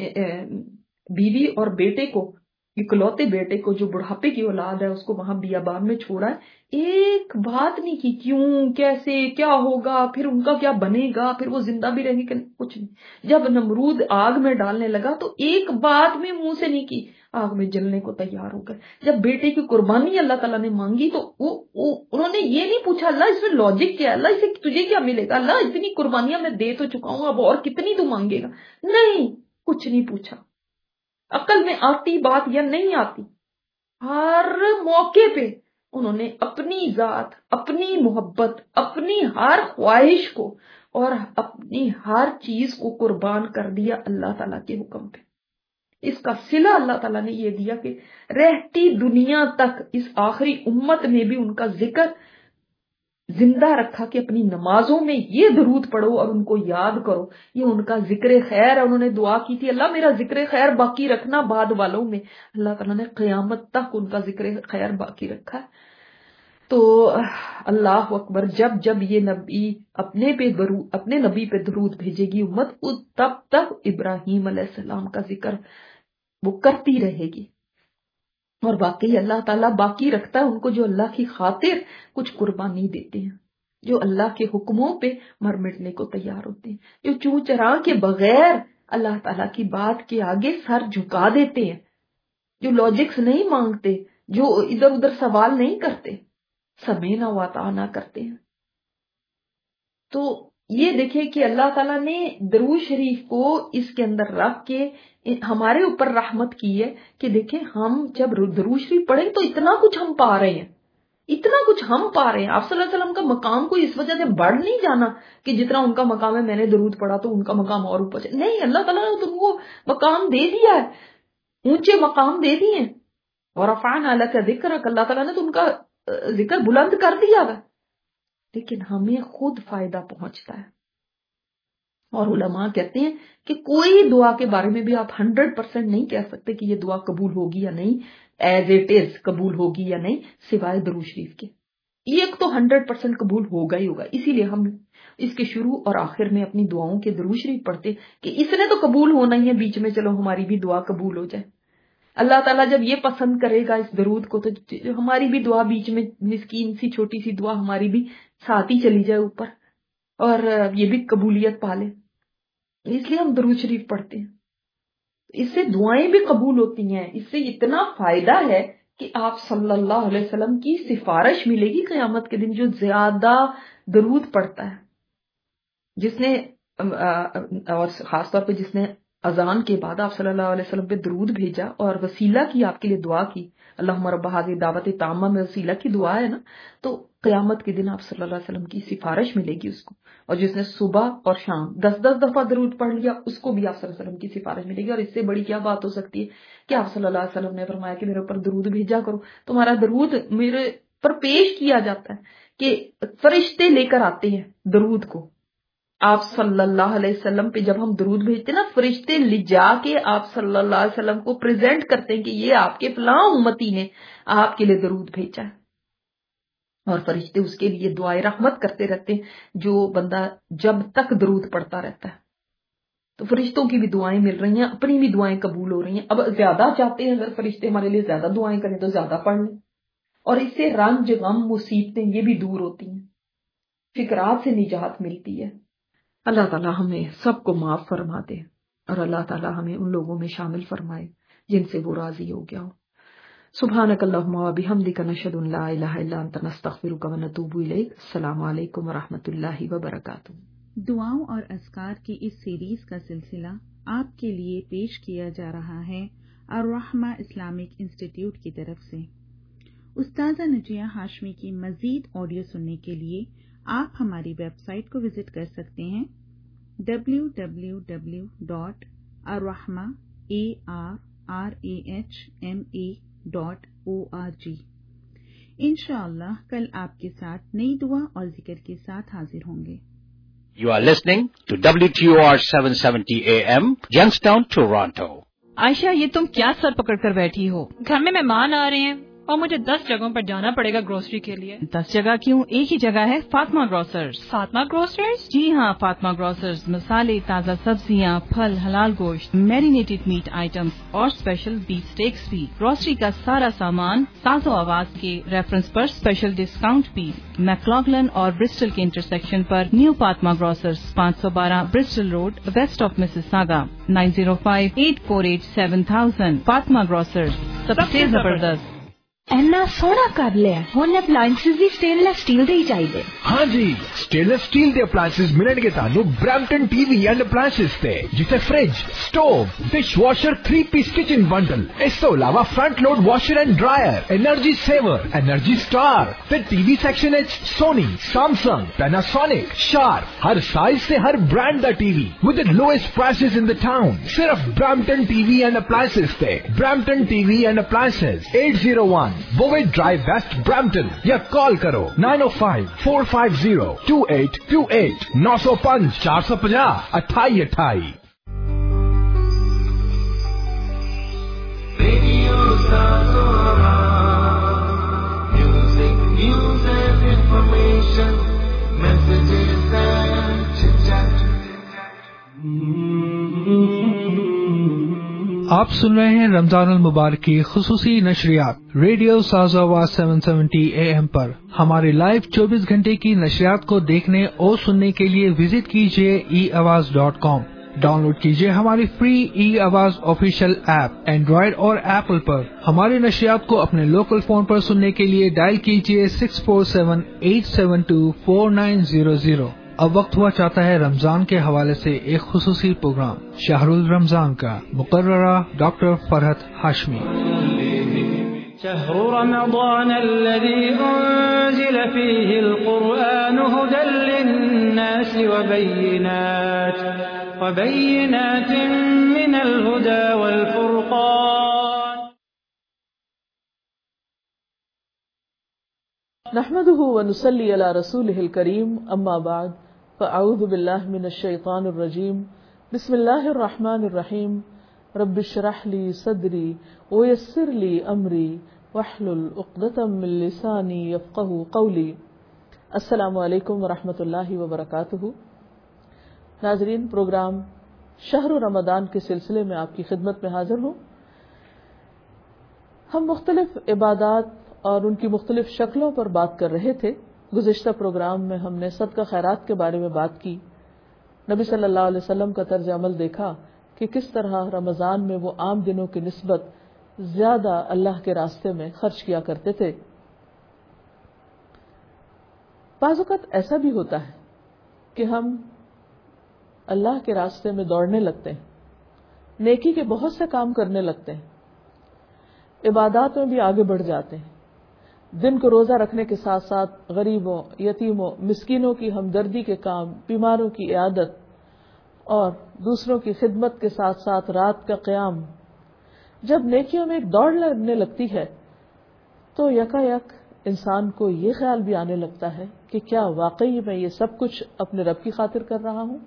بیوی اور بیٹے کو، اکلوتے بیٹے کو جو بڑھاپے کی اولاد ہے، اس کو وہاں بیابان میں چھوڑا ہے، ایک بات نہیں کی کیوں، کیسے، کیا ہوگا، پھر ان کا کیا بنے گا، پھر وہ زندہ بھی رہیں گے، کچھ نہیں۔ جب نمرود آگ میں ڈالنے لگا تو ایک بات بھی منہ سے نہیں کی، آگ میں جلنے کو تیار ہو گئے۔ جب بیٹے کی قربانی اللہ تعالیٰ نے مانگی تو انہوں نے یہ نہیں پوچھا اللہ اس میں لاجک کیا ہے، اللہ اسے تجھے کیا ملے گا، اللہ اتنی قربانیاں میں دے تو چکا ہوں، اب اور کتنی تو مانگے گا، نہیں، کچھ نہیں پوچھا۔ عقل میں آتی بات یا نہیں آتی، ہر موقع پہ انہوں نے اپنی ذات، اپنی محبت، اپنی ہر خواہش کو اور اپنی ہر چیز کو قربان کر دیا اللہ تعالیٰ کے حکم پہ۔ اس کا صلہ اللہ تعالیٰ نے یہ دیا کہ رہتی دنیا تک اس آخری امت میں بھی ان کا ذکر زندہ رکھا کہ اپنی نمازوں میں یہ درود پڑھو اور ان کو یاد کرو، یہ ان کا ذکر خیر ہے۔ انہوں نے دعا کی تھی اللہ میرا ذکر خیر باقی رکھنا بعد والوں میں، اللہ تعالیٰ نے قیامت تک ان کا ذکر خیر باقی رکھا۔ تو اللہ اکبر، جب جب یہ نبی اپنے نبی پہ درود بھیجے گی امت، تب تک ابراہیم علیہ السلام کا ذکر وہ کرتی رہے گی۔ اور باقی اللہ تعالیٰ باقی رکھتا ہے ان کو جو اللہ کی خاطر کچھ قربانی دیتے ہیں، جو اللہ کے حکموں پہ مر مٹنے کو تیار ہوتے ہیں، جو چوں چرا کے بغیر اللہ تعالیٰ کی بات کے آگے سر جھکا دیتے ہیں، جو لاجکس نہیں مانگتے، جو ادھر ادھر سوال نہیں کرتے، سمینا و اطعنا کرتے ہیں۔ تو یہ دیکھیں کہ اللہ تعالیٰ نے درود شریف کو اس کے اندر رکھ کے ہمارے اوپر رحمت کی ہے کہ دیکھیں ہم جب درود شریف پڑھیں تو اتنا کچھ ہم پا رہے ہیں، اتنا کچھ ہم پا رہے ہیں۔ آپ صلی اللہ علیہ وسلم کا مقام کوئی اس وجہ سے بڑھ نہیں جانا کہ جتنا ان کا مقام ہے میں نے درود پڑھا تو ان کا مقام اور اوپر چلے، نہیں، اللہ تعالیٰ نے تم کو مقام دے دیا ہے، اونچے مقام دے دیے ہیں، اور رفعنا لک ذکرک، اللہ تعالیٰ نے تو ان کا ذکر بلند کر دیا ہے، لیکن ہمیں خود فائدہ پہنچتا ہے، اور علماء کہتے ہیں کہ کوئی دعا کے بارے میں بھی آپ 100% نہیں کہہ سکتے کہ یہ دعا قبول ہوگی یا نہیں، ایز اٹ از قبول ہوگی یا نہیں، سوائے درود شریف کے. ایک تو 100% قبول ہوگا ہی ہوگا. اسی لیے ہم اس کے شروع اور آخر میں اپنی دعاؤں کے درود شریف پڑھتے کہ اس نے تو قبول ہونا ہی ہے، بیچ میں چلو ہماری بھی دعا قبول ہو جائے. اللہ تعالیٰ جب یہ پسند کرے گا اس درود کو تو ہماری بھی دعا بیچ میں، مسکین سی چھوٹی سی دعا ہماری بھی ساتھ ہی چلی جائے اوپر، اور یہ بھی قبولیت پالے. اس لیے ہم درود شریف پڑھتے ہیں. اس سے دعائیں بھی قبول ہوتی ہیں. اس سے اتنا فائدہ ہے کہ آپ صلی اللہ علیہ وسلم کی سفارش ملے گی قیامت کے دن. جو زیادہ درود پڑھتا ہے، جس نے اور خاص طور پہ جس نے اذان کے بعد آپ صلی اللہ علیہ وسلم پہ درود بھیجا اور وسیلہ کی، آپ کے لیے دعا کی، اللہم رب ہذہ دعوت تامہ میں وسیلہ کی دعا ہے نا، تو قیامت کے دن آپ صلی اللہ علیہ وسلم کی سفارش ملے گی اس کو. اور جس نے صبح اور شام 10 دفعہ درود پڑھ لیا، اس کو بھی آپ صلی اللہ علیہ وسلم کی سفارش ملے گی. اور اس سے بڑی کیا بات ہو سکتی ہے کہ آپ صلی اللہ علیہ وسلم نے فرمایا کہ میرے اوپر درود بھیجا کرو. تمہارا درود میرے پر پیش کیا جاتا ہے کہ فرشتے لے کر آتے ہیں درود کو. آپ صلی اللہ علیہ وسلم پہ جب ہم درود بھیجتے ہیں نا، فرشتے لے جا کے آپ صلی اللہ علیہ وسلم کو پریزنٹ کرتے ہیں کہ یہ آپ کے فلاں امتی نے آپ کے لیے درود بھیجا ہے. اور فرشتے اس کے لیے دعائے رحمت کرتے رہتے ہیں جو بندہ جب تک درود پڑھتا رہتا ہے. تو فرشتوں کی بھی دعائیں مل رہی ہیں، اپنی بھی دعائیں قبول ہو رہی ہیں. اب زیادہ چاہتے ہیں اگر فرشتے ہمارے لیے زیادہ دعائیں کریں تو زیادہ پڑھ لیں. اور اس سے رنج غم مصیبتیں یہ بھی دور ہوتی ہیں، فکرات سے نجات ملتی ہے. اللہ تعالیٰ ہمیں سب کو معاف فرما دے، اور اللہ تعالیٰ ہمیں ان لوگوں میں شامل فرمائے جن سے وہ راضی ہو گیا ہو. سبحانک اللہم و بحمدک نشہد ان لا الہ الا انت نستغفرک و نتوب الیک. السلام علیکم و رحمۃ اللہ وبرکاتہ. دعاؤں اور اذکار کی اس سیریز کا سلسلہ آپ کے لیے پیش کیا جا رہا ہے الرحمہ اسلامک انسٹیٹیوٹ کی طرف سے. استاذہ نجیہ ہاشمی کی مزید آڈیو سننے کے لیے آپ ہماری ویب سائٹ کو وزٹ کر سکتے ہیں www.arrahma.org. انشاءاللہ کل آپ کے ساتھ نئی دعا اور ذکر کے ساتھ حاضر ہوں گے. You are listening to WTOR 770 AM, Youngstown, Toronto. عائشہ، یہ تم کیا سر پکڑ کر بیٹھی ہو؟ گھر میں مہمان آ رہے ہیں اور مجھے 10 جگہوں پر جانا پڑے گا گروسری کے لیے. 10 جگہ کیوں؟ ایک ہی جگہ ہے، فاطمہ گروسرز. فاطمہ گروسرز؟ جی ہاں، فاطمہ گروسرز مسالے، تازہ سبزیاں، پھل، حلال گوشت، میرینیٹڈ میٹ آئٹمز اور اسپیشل بیف سٹیکس بھی. گروسری کا سارا سامان ساز و آواز کے ریفرنس پر اسپیشل ڈسکاؤنٹ بھی. میکلاگلن اور برسٹل کے انٹرسیکشن پر new Fatima grocers, 512 Bristol road, west of Mississauga. 9058487000. Fatima grocers, سب سے زبردست. اینا سونا کر لیا ہن اپلائنسز بھی سٹینلیس سٹیل دے ہی چاہیے. ہاں جی، سٹینلیس سٹیل دے اپلائنسز ملن گے تانوں Brampton T V and appliances تے، جتھے fridge, stove, dish washer, 3 piece kitchen bundle, اس تو علاوہ front load washer and dryer, energy saver, energy star تے ٹی وی سیکشن وچ سونی، سیمسنگ، پیناسونک، شارپ، ہر سائز سے ہر برانڈ دا T V with the lowest prices in the town. صرف Brampton T V and appliances تے. Brampton T V and appliances 801 Bovaird drive west Brampton, یا call کرو 9054502828 905 450 2828. آپ سن رہے ہیں رمضان المبارک کی خصوصی نشریات ریڈیو ساز آواز 770 AM پر. ہمارے لائیو 24 گھنٹے کی نشریات کو دیکھنے اور سننے کے لیے وزٹ کیجیے eAwaz.com. ڈاؤن لوڈ کیجیے ہماری فری ای آواز آفیشیل ایپ اینڈرائیڈ اور ایپل پر. ہماری نشریات کو اپنے لوکل فون پر سننے کے لیے ڈائل کیجیے 6478724900. اب وقت ہوا چاہتا ہے رمضان کے حوالے سے ایک خصوصی پروگرام شہر الرمضان کا. مقررہ ڈاکٹر فرحت ہاشمی. شهر رمضان الذي أنزل فيه القرآن هدى للناس وبينات من الهدى والفرقان. نحمده ونصلي على رسوله الكريم. اما بعد فاعوذ باللہ من الشیطان الرجیم بسم اللہ الرحمن الرحیم رب اشرح لی صدری ویسر لی امری واحلل عقدۃ من لسانی یفقہوا قولی. السلام علیکم ورحمۃ اللہ وبرکاتہ. ناظرین، پروگرام شہر رمضان کے سلسلے میں آپ کی خدمت میں حاضر ہوں. ہم مختلف عبادات اور ان کی مختلف شکلوں پر بات کر رہے تھے. گزشتہ پروگرام میں ہم نے صدقہ خیرات کے بارے میں بات کی. نبی صلی اللہ علیہ وسلم کا طرز عمل دیکھا کہ کس طرح رمضان میں وہ عام دنوں کی نسبت زیادہ اللہ کے راستے میں خرچ کیا کرتے تھے. بعض اوقات ایسا بھی ہوتا ہے کہ ہم اللہ کے راستے میں دوڑنے لگتے ہیں، نیکی کے بہت سے کام کرنے لگتے ہیں، عبادات میں بھی آگے بڑھ جاتے ہیں. دن کو روزہ رکھنے کے ساتھ ساتھ غریبوں، یتیموں، مسکینوں کی ہمدردی کے کام، بیماروں کی عیادت اور دوسروں کی خدمت کے ساتھ ساتھ رات کا قیام. جب نیکیوں میں ایک دوڑ لگنے لگتی ہے تو یکایک انسان کو یہ خیال بھی آنے لگتا ہے کہ کیا واقعی میں یہ سب کچھ اپنے رب کی خاطر کر رہا ہوں؟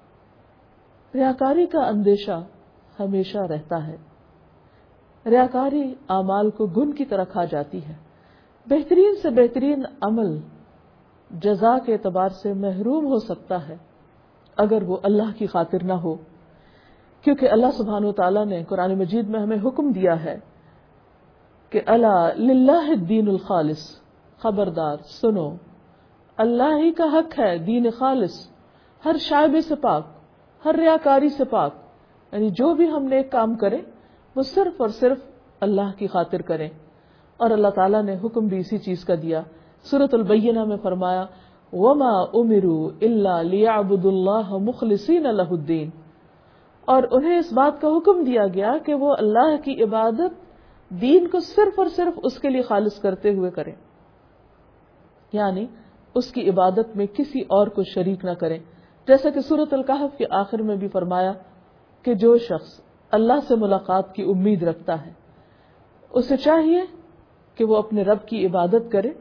ریاکاری کا اندیشہ ہمیشہ رہتا ہے. ریاکاری اعمال کو گن کی طرح کھا جاتی ہے. بہترین سے بہترین عمل جزا کے اعتبار سے محروم ہو سکتا ہے اگر وہ اللہ کی خاطر نہ ہو، کیونکہ اللہ سبحانہ و تعالیٰ نے قرآن مجید میں ہمیں حکم دیا ہے کہ الا للہ الدین الخالص، خبردار سنو، اللہ ہی کا حق ہے دین خالص، ہر شائبے سے پاک، ہر ریاکاری سے پاک. یعنی جو بھی ہم نیک کام کریں وہ صرف اور صرف اللہ کی خاطر کریں. اور اللہ تعالیٰ نے حکم بھی اسی چیز کا دیا. سورۃ البینہ میں فرمایا وما امروا الا ليعبدوا الله مخلصین له الدین، اور انہیں اس بات کا حکم دیا گیا کہ وہ اللہ کی عبادت دین کو صرف اور صرف اس کے لیے خالص کرتے ہوئے کریں، یعنی اس کی عبادت میں کسی اور کو شریک نہ کریں. جیسا کہ سورۃ الکہف کے آخر میں بھی فرمایا کہ جو شخص اللہ سے ملاقات کی امید رکھتا ہے اسے چاہیے کہ وہ اپنے رب کی عبادت کرے،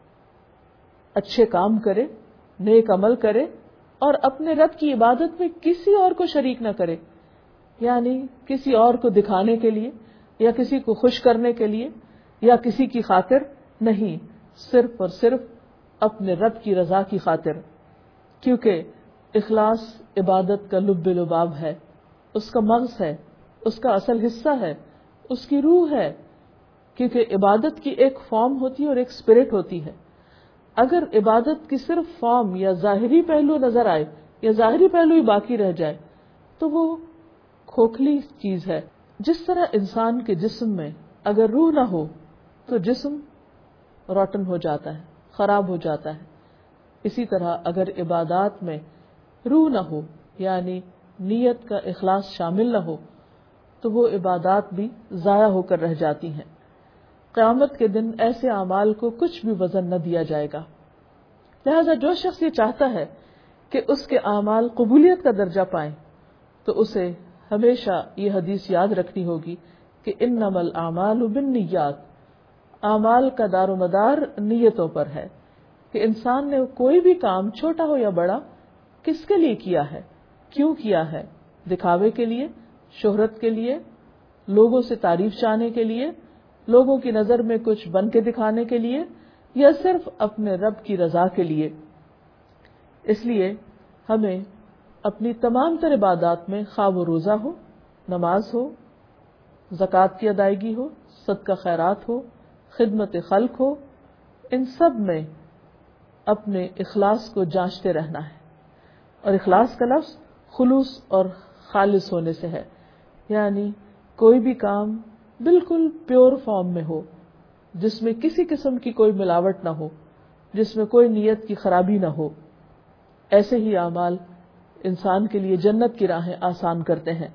اچھے کام کرے، نیک عمل کرے اور اپنے رب کی عبادت میں کسی اور کو شریک نہ کرے. یعنی کسی اور کو دکھانے کے لیے یا کسی کو خوش کرنے کے لیے یا کسی کی خاطر نہیں، صرف اور صرف اپنے رب کی رضا کی خاطر. کیونکہ اخلاص عبادت کا لب لباب ہے، اس کا مغز ہے، اس کا اصل حصہ ہے، اس کی روح ہے. کیونکہ عبادت کی ایک فارم ہوتی ہے اور ایک اسپرٹ ہوتی ہے. اگر عبادت کی صرف فارم یا ظاہری پہلو نظر آئے یا ظاہری پہلو ہی باقی رہ جائے تو وہ کھوکھلی چیز ہے. جس طرح انسان کے جسم میں اگر روح نہ ہو تو جسم روٹن ہو جاتا ہے، خراب ہو جاتا ہے. اسی طرح اگر عبادات میں روح نہ ہو، یعنی نیت کا اخلاص شامل نہ ہو، تو وہ عبادات بھی ضائع ہو کر رہ جاتی ہیں. قیامت کے دن ایسے اعمال کو کچھ بھی وزن نہ دیا جائے گا. لہذا جو شخص یہ چاہتا ہے کہ اس کے اعمال قبولیت کا درجہ پائیں تو اسے ہمیشہ یہ حدیث یاد رکھنی ہوگی کہ انما الاعمال بالنیات، اعمال کا دار و مدار نیتوں پر ہے. کہ انسان نے کوئی بھی کام چھوٹا ہو یا بڑا کس کے لیے کیا ہے، کیوں کیا ہے؟ دکھاوے کے لیے، شہرت کے لیے، لوگوں سے تعریف چاہنے کے لیے، لوگوں کی نظر میں کچھ بن کے دکھانے کے لیے، یا صرف اپنے رب کی رضا کے لیے. اس لیے ہمیں اپنی تمام تر عبادات میں، خواہ وہ روزہ ہو، نماز ہو، زکوٰۃ کی ادائیگی ہو، صدقہ خیرات ہو، خدمت خلق ہو، ان سب میں اپنے اخلاص کو جانچتے رہنا ہے. اور اخلاص کا لفظ خلوص اور خالص ہونے سے ہے. یعنی کوئی بھی کام بالکل پیور فارم میں ہو، جس میں کسی قسم کی کوئی ملاوٹ نہ ہو، جس میں کوئی نیت کی خرابی نہ ہو. ایسے ہی اعمال انسان کے لیے جنت کی راہیں آسان کرتے ہیں.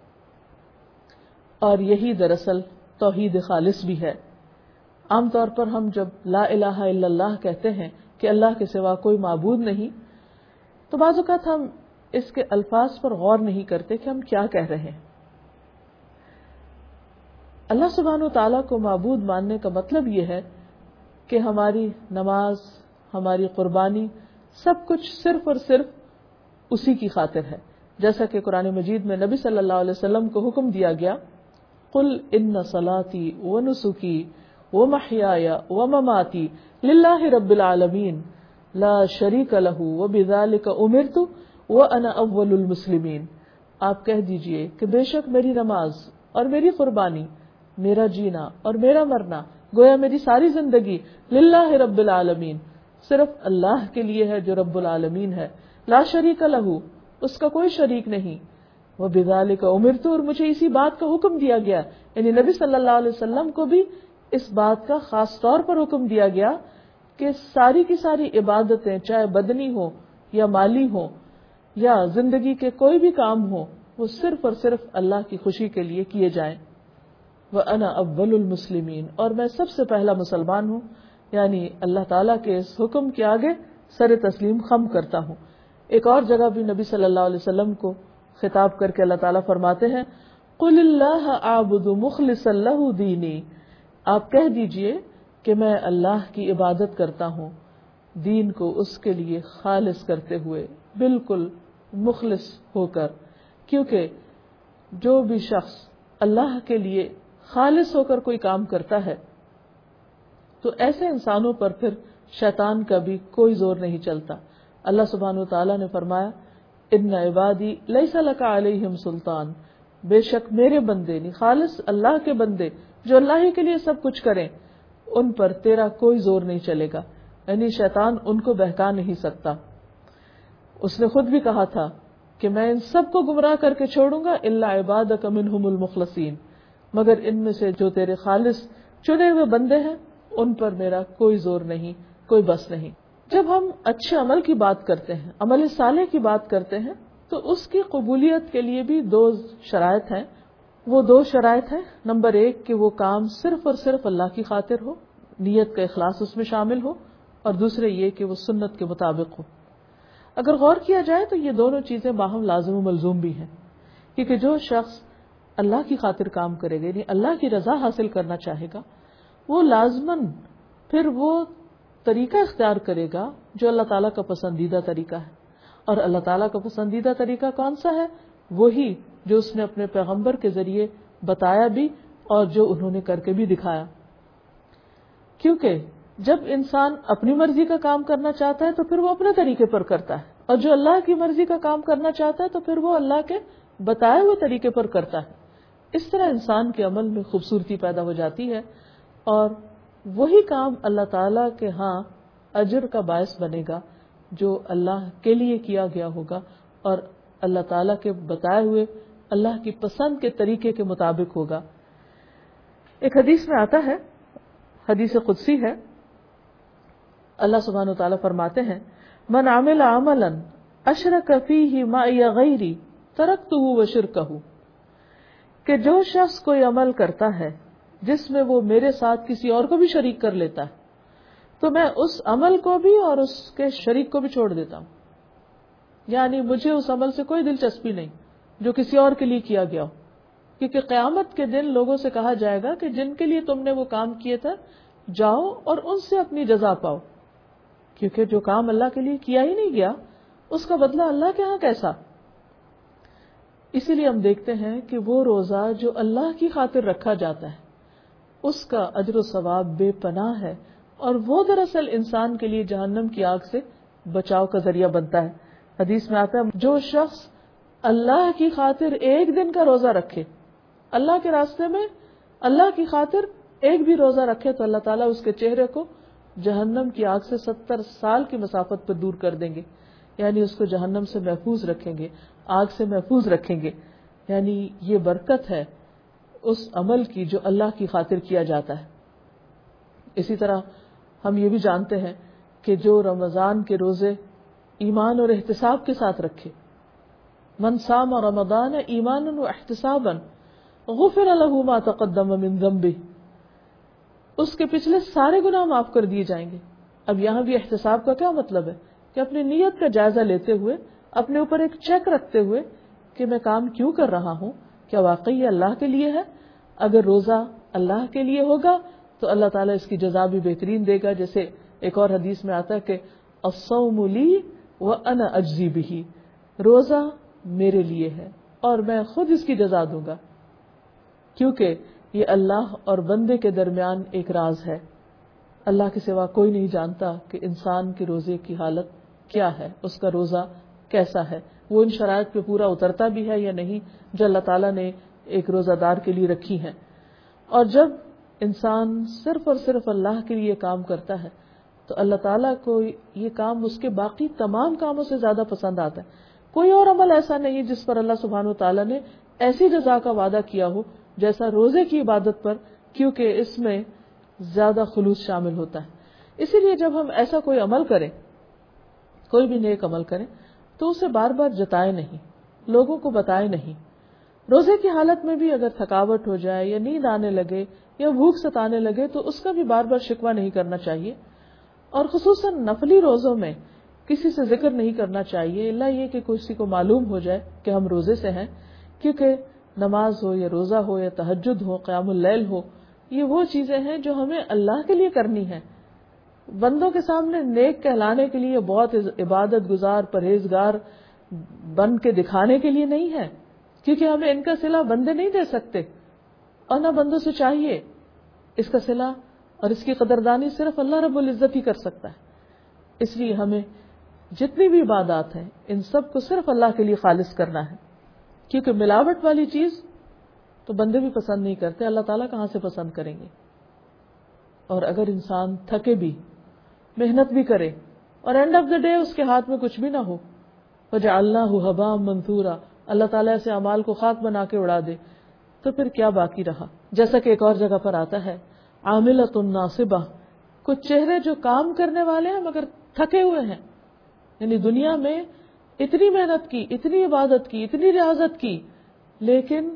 اور یہی دراصل توحید خالص بھی ہے. عام طور پر ہم جب لا الہ الا اللہ کہتے ہیں کہ اللہ کے سوا کوئی معبود نہیں، تو بعض اوقات ہم اس کے الفاظ پر غور نہیں کرتے کہ ہم کیا کہہ رہے ہیں. اللہ سبحانہ و تعالیٰ کو معبود ماننے کا مطلب یہ ہے کہ ہماری نماز، ہماری قربانی، سب کچھ صرف اور صرف اسی کی خاطر ہے. جیسا کہ قرآن مجید میں نبی صلی اللہ علیہ وسلم کو حکم دیا گیا قل ان صلاتی ونسکی ومحیایا ومماتی للہ رب العالمین لا شریک لہ وبذالک امرت وانا اول المسلمین. آپ کہہ دیجئے کہ بے شک میری نماز اور میری قربانی، میرا جینا اور میرا مرنا، گویا میری ساری زندگی للہ رب العالمین، صرف اللہ کے لیے ہے جو رب العالمین ہے. لا شریک لہ، اس کا کوئی شریک نہیں. وبذالک امرت، اور مجھے اسی بات کا حکم دیا گیا. یعنی نبی صلی اللہ علیہ وسلم کو بھی اس بات کا خاص طور پر حکم دیا گیا کہ ساری کی ساری عبادتیں، چاہے بدنی ہو یا مالی ہو یا زندگی کے کوئی بھی کام ہو، وہ صرف اور صرف اللہ کی خوشی کے لیے کیے جائیں. وَأَنَا أَوَّلُ الْمُسْلِمِينَ، اور میں سب سے پہلا مسلمان ہوں. یعنی اللہ تعالیٰ کے اس حکم کے آگے سر تسلیم خم کرتا ہوں. ایک اور جگہ بھی نبی صلی اللہ علیہ وسلم کو خطاب کر کے اللہ تعالیٰ فرماتے ہیں قُلِ اللَّهَ أَعْبُدُ مُخْلِصًا لَهُ دِينِي، آپ کہہ دیجئے کہ میں اللہ کی عبادت کرتا ہوں دین کو اس کے لیے خالص کرتے ہوئے، بالکل مخلص ہو کر. کیونکہ جو بھی شخص اللہ کے لیے خالص ہو کر کوئی کام کرتا ہے تو ایسے انسانوں پر پھر شیطان کا بھی کوئی زور نہیں چلتا. اللہ سبحانہ وتعالیٰ نے فرمایا ان عبادی لیس لک علیہم سلطان، بے شک میرے بندے، نہیں خالص اللہ کے بندے جو اللہ ہی کے لیے سب کچھ کریں، ان پر تیرا کوئی زور نہیں چلے گا. یعنی شیطان ان کو بہکا نہیں سکتا. اس نے خود بھی کہا تھا کہ میں ان سب کو گمراہ کر کے چھوڑوں گا الا عبادک منہم المخلصین، مگر ان میں سے جو تیرے خالص چنے ہوئے بندے ہیں ان پر میرا کوئی زور نہیں، کوئی بس نہیں. جب ہم اچھے عمل کی بات کرتے ہیں، عمل صالح کی بات کرتے ہیں، تو اس کی قبولیت کے لیے بھی دو شرائط ہیں. وہ دو شرائط ہیں، نمبر ایک کہ وہ کام صرف اور صرف اللہ کی خاطر ہو، نیت کا اخلاص اس میں شامل ہو، اور دوسرے یہ کہ وہ سنت کے مطابق ہو. اگر غور کیا جائے تو یہ دونوں چیزیں باہم لازم و ملزوم بھی ہیں، کیونکہ جو شخص اللہ کی خاطر کام کرے گا، یعنی اللہ کی رضا حاصل کرنا چاہے گا، وہ لازماً پھر وہ طریقہ اختیار کرے گا جو اللہ تعالیٰ کا پسندیدہ طریقہ ہے. اور اللہ تعالیٰ کا پسندیدہ طریقہ کون سا ہے؟ وہی جو اس نے اپنے پیغمبر کے ذریعے بتایا بھی اور جو انہوں نے کر کے بھی دکھایا. کیونکہ جب انسان اپنی مرضی کا کام کرنا چاہتا ہے تو پھر وہ اپنے طریقے پر کرتا ہے، اور جو اللہ کی مرضی کا کام کرنا چاہتا ہے تو پھر وہ اللہ کے بتائے ہوئے طریقے پر کرتا ہے. اس طرح انسان کے عمل میں خوبصورتی پیدا ہو جاتی ہے، اور وہی کام اللہ تعالیٰ کے ہاں اجر کا باعث بنے گا جو اللہ کے لیے کیا گیا ہوگا اور اللہ تعالیٰ کے بتائے ہوئے اللہ کی پسند کے طریقے کے مطابق ہوگا. ایک حدیث میں آتا ہے، حدیث قدسی ہے، اللہ سبحانہ وتعالیٰ فرماتے ہیں من عمل عملا اشرک فیہ معی غیری ترکتہ وشرکہ، کہ جو شخص کوئی عمل کرتا ہے جس میں وہ میرے ساتھ کسی اور کو بھی شریک کر لیتا ہے تو میں اس عمل کو بھی اور اس کے شریک کو بھی چھوڑ دیتا ہوں. یعنی مجھے اس عمل سے کوئی دلچسپی نہیں جو کسی اور کے لیے کیا گیا ہو، کیونکہ قیامت کے دن لوگوں سے کہا جائے گا کہ جن کے لیے تم نے وہ کام کیے تھے جاؤ اور ان سے اپنی جزا پاؤ، کیونکہ جو کام اللہ کے لیے کیا ہی نہیں گیا اس کا بدلہ اللہ کے ہاں کیسا. اسی لیے ہم دیکھتے ہیں کہ وہ روزہ جو اللہ کی خاطر رکھا جاتا ہے اس کا اجر و ثواب بے پناہ ہے، اور وہ دراصل انسان کے لیے جہنم کی آگ سے بچاؤ کا ذریعہ بنتا ہے. حدیث میں آتا ہے جو شخص اللہ کی خاطر ایک دن کا روزہ رکھے، اللہ کے راستے میں اللہ کی خاطر ایک بھی روزہ رکھے تو اللہ تعالیٰ اس کے چہرے کو جہنم کی آگ سے 70 سال کی مسافت پر دور کر دیں گے. یعنی اس کو جہنم سے محفوظ رکھیں گے، آگ سے محفوظ رکھیں گے. یعنی یہ برکت ہے اس عمل کی جو اللہ کی خاطر کیا جاتا ہے. اسی طرح ہم یہ بھی جانتے ہیں کہ جو رمضان کے روزے ایمان اور احتساب کے ساتھ رکھے، من صام رمضان ایمانا واحتسابا غفر له ما تقدم من ذنبه، اس کے پچھلے سارے گناہ معاف کر دیے جائیں گے. اب یہاں بھی احتساب کا کیا مطلب ہے کہ اپنی نیت کا جائزہ لیتے ہوئے، اپنے اوپر ایک چیک رکھتے ہوئے کہ میں کام کیوں کر رہا ہوں، کیا واقعی اللہ کے لیے ہے؟ اگر روزہ اللہ کے لیے ہوگا تو اللہ تعالیٰ اس کی جزا بھی بہترین دے گا. جیسے ایک اور حدیث میں آتا ہے کہ الصوم لی وانا اجزی بہ، روزہ میرے لیے ہے اور میں خود اس کی جزا دوں گا، کیونکہ یہ اللہ اور بندے کے درمیان ایک راز ہے. اللہ کے سوا کوئی نہیں جانتا کہ انسان کے روزے کی حالت کیا ہے، اس کا روزہ کیسا ہے، وہ ان شرائط پہ پورا اترتا بھی ہے یا نہیں جو اللہ تعالیٰ نے ایک روزہ دار کے لیے رکھی ہیں. اور جب انسان صرف اور صرف اللہ کے لیے کام کرتا ہے تو اللہ تعالیٰ کو یہ کام اس کے باقی تمام کاموں سے زیادہ پسند آتا ہے. کوئی اور عمل ایسا نہیں جس پر اللہ سبحانہ وتعالیٰ نے ایسی جزا کا وعدہ کیا ہو جیسا روزے کی عبادت پر، کیونکہ اس میں زیادہ خلوص شامل ہوتا ہے. اسی لیے جب ہم ایسا کوئی عمل کریں، کوئی بھی نیک عمل کریں، تو اسے بار بار جتائے نہیں، لوگوں کو بتائے نہیں. روزے کی حالت میں بھی اگر تھکاوٹ ہو جائے یا نیند آنے لگے یا بھوک ستانے لگے تو اس کا بھی بار بار شکوہ نہیں کرنا چاہیے. اور خصوصاً نفلی روزوں میں کسی سے ذکر نہیں کرنا چاہیے الا یہ کہ کسی کو معلوم ہو جائے کہ ہم روزے سے ہیں، کیونکہ نماز ہو یا روزہ ہو یا تہجد ہو، قیام اللیل ہو، یہ وہ چیزیں ہیں جو ہمیں اللہ کے لیے کرنی ہیں. بندوں کے سامنے نیک کہلانے کے لیے، بہت عبادت گزار پرہیزگار بن کے دکھانے کے لیے نہیں ہے، کیونکہ ہمیں ان کا صلہ بندے نہیں دے سکتے اور نہ بندوں سے چاہیے. اس کا صلہ اور اس کی قدردانی صرف اللہ رب العزت ہی کر سکتا ہے. اس لیے ہمیں جتنی بھی عبادات ہیں ان سب کو صرف اللہ کے لیے خالص کرنا ہے، کیونکہ ملاوٹ والی چیز تو بندے بھی پسند نہیں کرتے، اللہ تعالیٰ کہاں سے پسند کریں گے. اور اگر انسان تھکے بھی، محنت بھی کرے اور اینڈ آف دا ڈے اس کے ہاتھ میں کچھ بھی نہ ہو، وَجَعَلْنَاهُ هَبَاءً مَنثُورًا، اللہ تعالیٰ ایسے اعمال کو خاک بنا کے اڑا دے، تو پھر کیا باقی رہا. جیسا کہ ایک اور جگہ پر آتا ہے عاملۃ ناصبہ، کچھ چہرے جو کام کرنے والے ہیں مگر تھکے ہوئے ہیں. یعنی دنیا میں اتنی محنت کی، اتنی عبادت کی، اتنی ریاضت کی، لیکن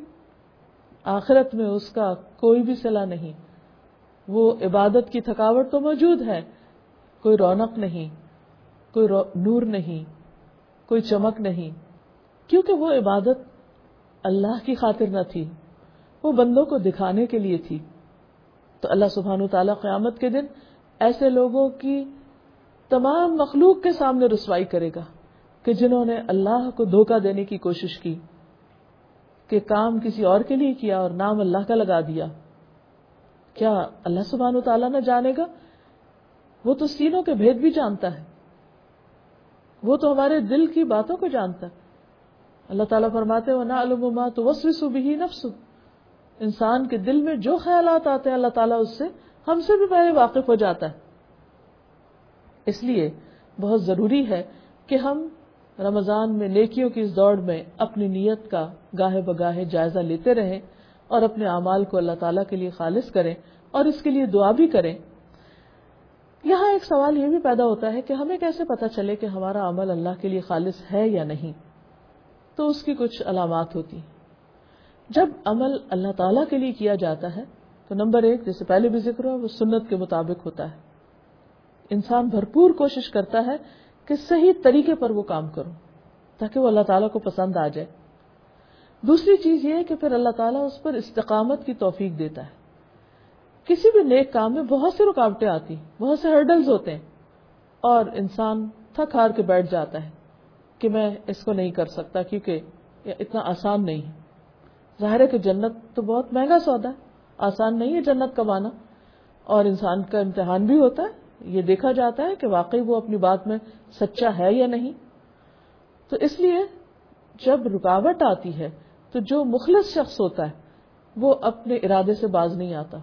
آخرت میں اس کا کوئی بھی صلہ نہیں. وہ عبادت کی تھکاوٹ تو موجود ہے، کوئی رونق نہیں، کوئی نور نہیں، کوئی چمک نہیں، کیونکہ وہ عبادت اللہ کی خاطر نہ تھی، وہ بندوں کو دکھانے کے لیے تھی. تو اللہ سبحانہ وتعالیٰ قیامت کے دن ایسے لوگوں کی تمام مخلوق کے سامنے رسوائی کرے گا کہ جنہوں نے اللہ کو دھوکہ دینے کی کوشش کی، کہ کام کسی اور کے لیے کیا اور نام اللہ کا لگا دیا. کیا اللہ سبحانہ وتعالیٰ نہ جانے گا؟ وہ تو سینوں کے بھید بھی جانتا ہے، وہ تو ہمارے دل کی باتوں کو جانتا ہے. اللہ تعالیٰ فرماتے ہیں وَنَعْلَمُ مَا تُوَسْوِسُ بِهِ نَفْسُهُ، انسان کے دل میں جو خیالات آتے ہیں اللہ تعالیٰ اس سے ہم سے بھی پہلے واقف ہو جاتا ہے. اس لیے بہت ضروری ہے کہ ہم رمضان میں نیکیوں کی اس دوڑ میں اپنی نیت کا گاہے بگاہے جائزہ لیتے رہیں اور اپنے اعمال کو اللہ تعالیٰ کے لیے خالص کریں اور اس کے لیے دعا بھی کریں. یہاں ایک سوال یہ بھی پیدا ہوتا ہے کہ ہمیں کیسے پتہ چلے کہ ہمارا عمل اللہ کے لیے خالص ہے یا نہیں. تو اس کی کچھ علامات ہوتی ہیں. جب عمل اللہ تعالیٰ کے لیے کیا جاتا ہے تو نمبر 1، جیسے پہلے بھی ذکر ہوا، وہ سنت کے مطابق ہوتا ہے. انسان بھرپور کوشش کرتا ہے کہ صحیح طریقے پر وہ کام کرو تاکہ وہ اللہ تعالیٰ کو پسند آ جائے. دوسری چیز یہ ہے کہ پھر اللہ تعالیٰ اس پر استقامت کی توفیق دیتا ہے. کسی بھی نیک کام میں بہت سی رکاوٹیں آتی، بہت سے ہرڈلز ہوتے ہیں اور انسان تھک ہار کے بیٹھ جاتا ہے کہ میں اس کو نہیں کر سکتا کیونکہ یہ اتنا آسان نہیں ہے. ظاہر ہے کہ جنت تو بہت مہنگا سودا ہے، آسان نہیں ہے جنت کمانا، اور انسان کا امتحان بھی ہوتا ہے. یہ دیکھا جاتا ہے کہ واقعی وہ اپنی بات میں سچا ہے یا نہیں. تو اس لیے جب رکاوٹ آتی ہے تو جو مخلص شخص ہوتا ہے وہ اپنے ارادے سے باز نہیں آتا.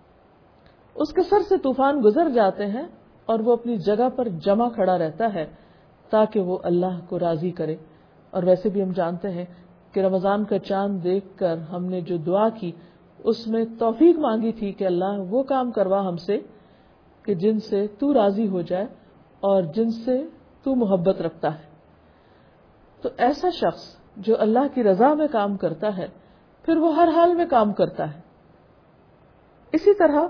اس کے سر سے طوفان گزر جاتے ہیں اور وہ اپنی جگہ پر جمع کھڑا رہتا ہے تاکہ وہ اللہ کو راضی کرے. اور ویسے بھی ہم جانتے ہیں کہ رمضان کا چاند دیکھ کر ہم نے جو دعا کی اس میں توفیق مانگی تھی کہ اللہ وہ کام کروا ہم سے کہ جن سے تو راضی ہو جائے اور جن سے تو محبت رکھتا ہے. تو ایسا شخص جو اللہ کی رضا میں کام کرتا ہے پھر وہ ہر حال میں کام کرتا ہے. اسی طرح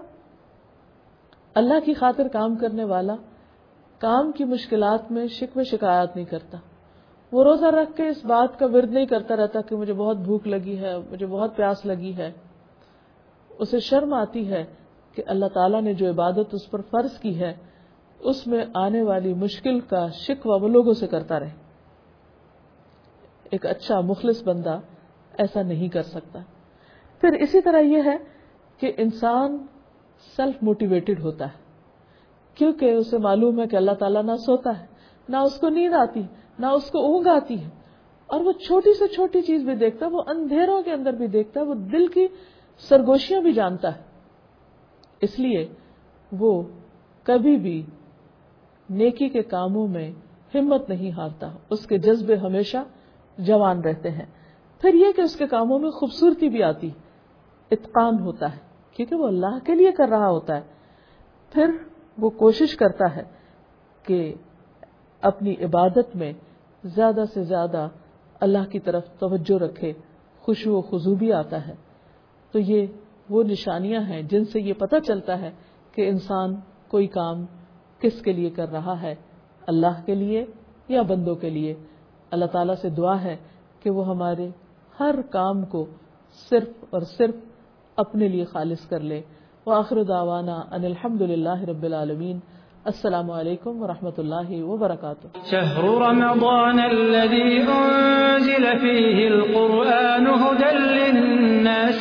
اللہ کی خاطر کام کرنے والا کام کی مشکلات میں شکوے شکایات نہیں کرتا. وہ روزہ رکھ کے اس بات کا ورد نہیں کرتا رہتا کہ مجھے بہت بھوک لگی ہے، مجھے بہت پیاس لگی ہے. اسے شرم آتی ہے کہ اللہ تعالیٰ نے جو عبادت اس پر فرض کی ہے اس میں آنے والی مشکل کا شکوہ وہ لوگوں سے کرتا رہے. ایک اچھا مخلص بندہ ایسا نہیں کر سکتا. پھر اسی طرح یہ ہے کہ انسان سیلف موٹیویٹڈ ہوتا ہے کیونکہ اسے معلوم ہے کہ اللہ تعالیٰ نہ سوتا ہے، نہ اس کو نیند آتی، نہ اس کو اونگ آتی ہے، اور وہ چھوٹی سے چھوٹی چیز بھی دیکھتا ہے، وہ اندھیروں کے اندر بھی دیکھتا ہے، وہ دل کی سرگوشیاں بھی جانتا ہے. اس لیے وہ کبھی بھی نیکی کے کاموں میں ہمت نہیں ہارتا، اس کے جذبے ہمیشہ جوان رہتے ہیں. پھر یہ کہ اس کے کاموں میں خوبصورتی بھی آتی، اتقان ہوتا ہے کیونکہ وہ اللہ کے لیے کر رہا ہوتا ہے. پھر وہ کوشش کرتا ہے کہ اپنی عبادت میں زیادہ سے زیادہ اللہ کی طرف توجہ رکھے، خشوع و خضوع بھی آتا ہے. تو یہ وہ نشانیاں ہیں جن سے یہ پتہ چلتا ہے کہ انسان کوئی کام کس کے لیے کر رہا ہے، اللہ کے لیے یا بندوں کے لیے. اللہ تعالیٰ سے دعا ہے کہ وہ ہمارے ہر کام کو صرف اور صرف اپنے لیے خالص کر لے. وآخر دعوانا ان الحمد للہ رب العالمین. السلام علیکم ورحمۃ اللہ وبرکاتہ. شهر رمضان الذي أنزل فيه القرآن هدى للناس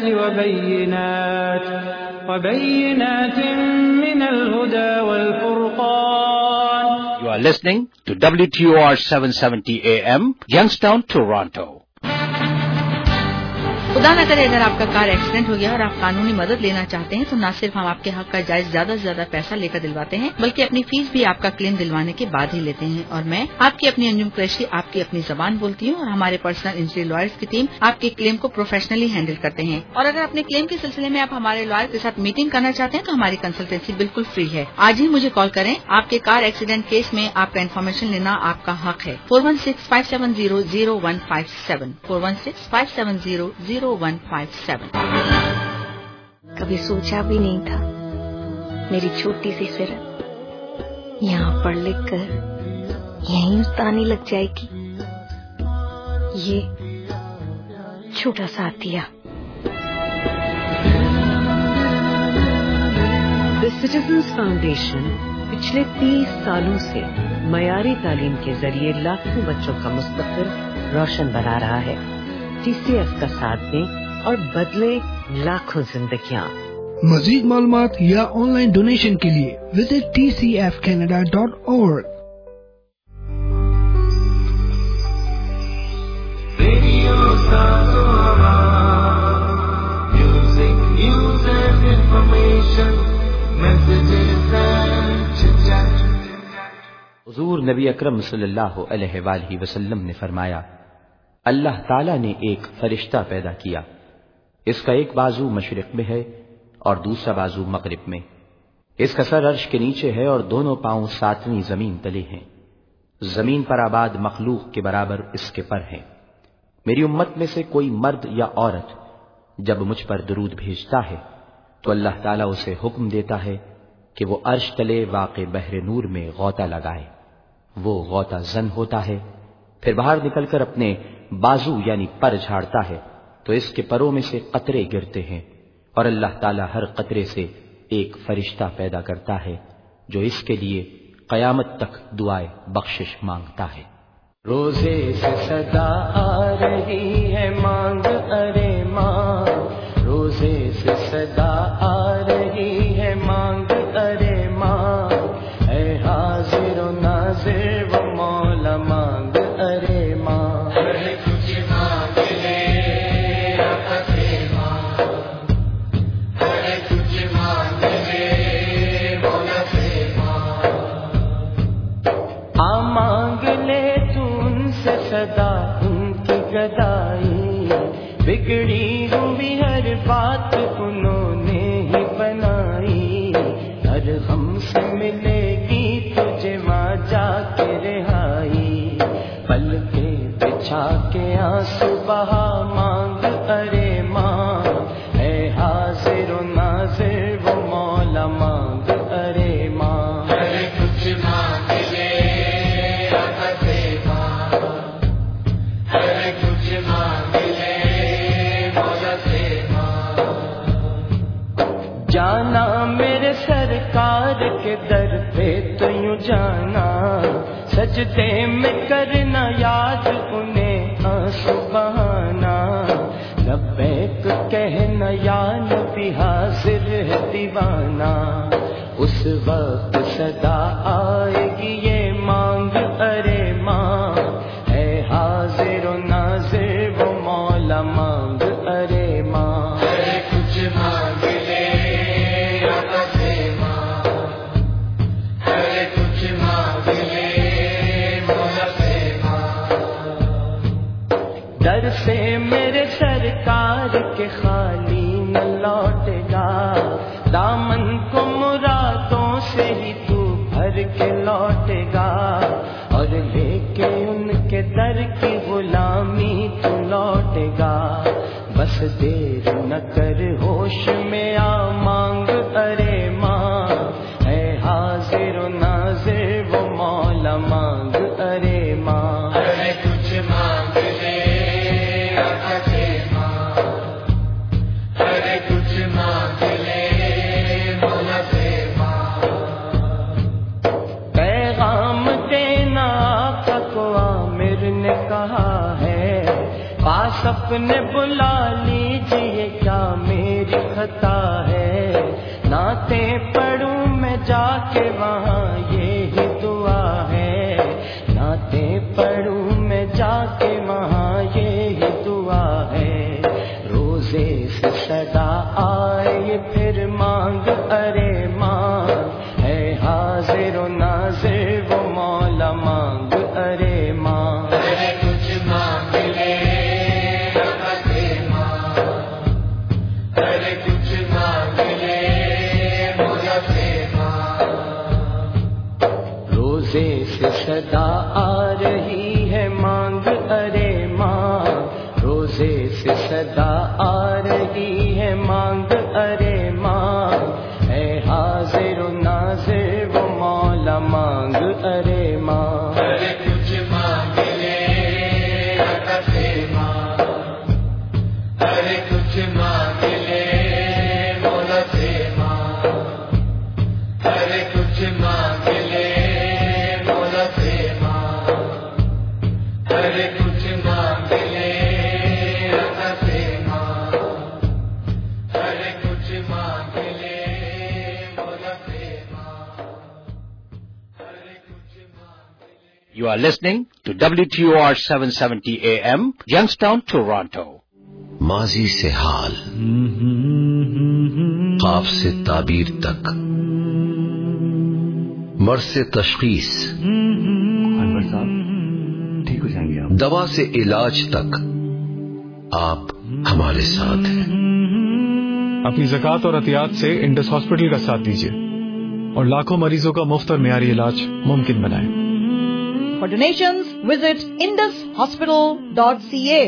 وبينات من الهدى والفرقان. You are listening to WTOR 770 AM, Youngstown, Toronto. خدا نہ کرے اگر آپ کا کار ایکسیڈنٹ ہو گیا اور آپ قانونی مدد لینا چاہتے ہیں تو نہ صرف ہم آپ کے حق کا جائز زیادہ سے زیادہ پیسہ لے کر دلواتے ہیں بلکہ اپنی فیس بھی آپ کا کلیم دلوانے کے بعد ہی لیتے ہیں. اور میں آپ کی اپنی انجم قریشی آپ کی اپنی زبان بولتی ہوں اور ہمارے پرسنل انجری لائرز کی ٹیم آپ کے کلیم کو پروفیشنلی ہینڈل کرتے ہیں. اور اگر اپنے کلیم کے سلسلے میں آپ ہمارے لائر کے ساتھ میٹنگ کرنا چاہتے ہیں تو ہماری کنسلٹینسی بالکل فری ہے. آج ہی مجھے کال کریں. آپ کے کار ایکسیڈنٹ کیس میں آپ کا انفارمیشن لینا آپ کا حق ہے. 416-570-0157 416-570-0157. کبھی سوچا بھی نہیں تھا میری چھوٹی سی سیرت یہاں پڑھ لکھ کر یہیں استانی لگ جائے گی. یہ چھوٹا سا عطیہ. دی سٹیزنز فاؤنڈیشن پچھلے 30 سالوں سے معیاری تعلیم کے ذریعے لاکھوں بچوں کا مستقبل روشن بنا رہا ہے. TCF کا ساتھ دیں اور بدلے لاکھوں زندگیاں. مزید معلومات یا آن لائن ڈونیشن کے لیے وزٹ tcfcanada.org. حضور نبی اکرم صلی اللہ علیہ وآلہ وسلم نے فرمایا، اللہ تعالیٰ نے ایک فرشتہ پیدا کیا، اس کا ایک بازو مشرق میں ہے اور دوسرا بازو مغرب میں. اس کا سر عرش کے نیچے ہے اور دونوں پاؤں 7ویں زمین تلے ہیں. زمین پر آباد مخلوق کے برابر اس کے پر ہیں. میری امت میں سے کوئی مرد یا عورت جب مجھ پر درود بھیجتا ہے تو اللہ تعالیٰ اسے حکم دیتا ہے کہ وہ عرش تلے واقع بحر نور میں غوطہ لگائے. وہ غوطہ زن ہوتا ہے، پھر باہر نکل کر اپنے بازو یعنی پر جھاڑتا ہے تو اس کے پروں میں سے قطرے گرتے ہیں اور اللہ تعالیٰ ہر قطرے سے ایک فرشتہ پیدا کرتا ہے جو اس کے لیے قیامت تک دعائے بخشش مانگتا ہے. روزے سے صدا آ رہی ہے مانگ ارے مانگ، روزے سے صدا آ رہی ہے مانگ ارے مانگ، اے حاضر و ناظر و مولا مانگ ارے مانگ. مانگ لے تو ان سے صدا ان کی گدائی، بگڑی ہوئی ہر بات انہوں نے ہی بنائی. ہر غم سے ملے گی تجھے ماں جا کے رہائی، پل کے بچھا کے آنسو بہا مانگ ارے ماں، اے حاضر و ناظر وہ مولا مانگ ارے ماں. کچھ مانگ لے جانا میرے سرکار کے در پہ تو یوں جانا، سجدے میں کرنا یاد انہیں سبحانا لبیک کہنا یا نبی حاضر ہے دیوانہ. اس وقت صدا آئے گی یہ مانگ ارے ماں ہے حاضر و ناظر وہ مولا مانگ ارے ماں. ارے کچھ مانگ لے آقا سے ماں، ارے کچھ مانگ لے مولا سے ماں. در سے میرے سرکار کے خالی نہ لوٹے گا، دامن کو مرادوں سے ہی تو بھر کے لوٹے گا، اور لے کے ان کے در کی غلامی تو لوٹے گا. بس دیر نہ کر ہوش میں آ مانگ ارے ماں ہے حاضر و ناظر وہ مولا مانگ ارے ماں. ارے کچھ مانگ لے آقا سے ماں، ارے کچھ مانگ لے مولا سے ماں. پیغام دینا آقا کو عامر نے کہا ہے، پاس اپنے بلا لیجیے کیا میری خطا ہے. نعتیں پڑھوں میں جا کے وہاں یہی دعا ہے، نعتیں پڑھوں میں جا کے وہاں یہی دعا ہے. روزے سے صدا آئے پھر مانگ ارے ماں ہے حاضر و ناظر وہ مولا مانگ ارے ماں. ارے کچھ مانگ لے آقا سے ماں، ارے کچھ مانگ لے مولا سے ماں. روزے سے صدا آ رہی ہے مانگ ارے ماں، روزے سے صدا آ رہی ہے مانگ ارے ماں ہے حاضر و ناظر وہ مولا مانگ ارے ماں. ارے کچھ مانگ لے آقا سے ماں، ارے کچھ مانگ لے مولا سے ماں، ارے کچھ مانگ لے مولا سے ماں، ارے کچھ مانگ لے آقا سے ماں، ارے کچھ مانگ لے مولا سے ماں، ارے کچھ مانگ لے. You are listening to WTOR 770 AM, Youngstown, Toronto. ماضی سے حال، خواب سے تعبیر تک، مرض سے تشخیص، انور صاحب ٹھیک ہو جائیں گے آپ، دوا سے علاج تک آپ ہمارے ساتھ ہیں. اپنی زکوٰۃ اور عطیات سے انڈس ہاسپٹل کا ساتھ دیجیے اور لاکھوں مریضوں کا مفت اور معیاری علاج ممکن بنائیں. For donations, visit indushospital.ca.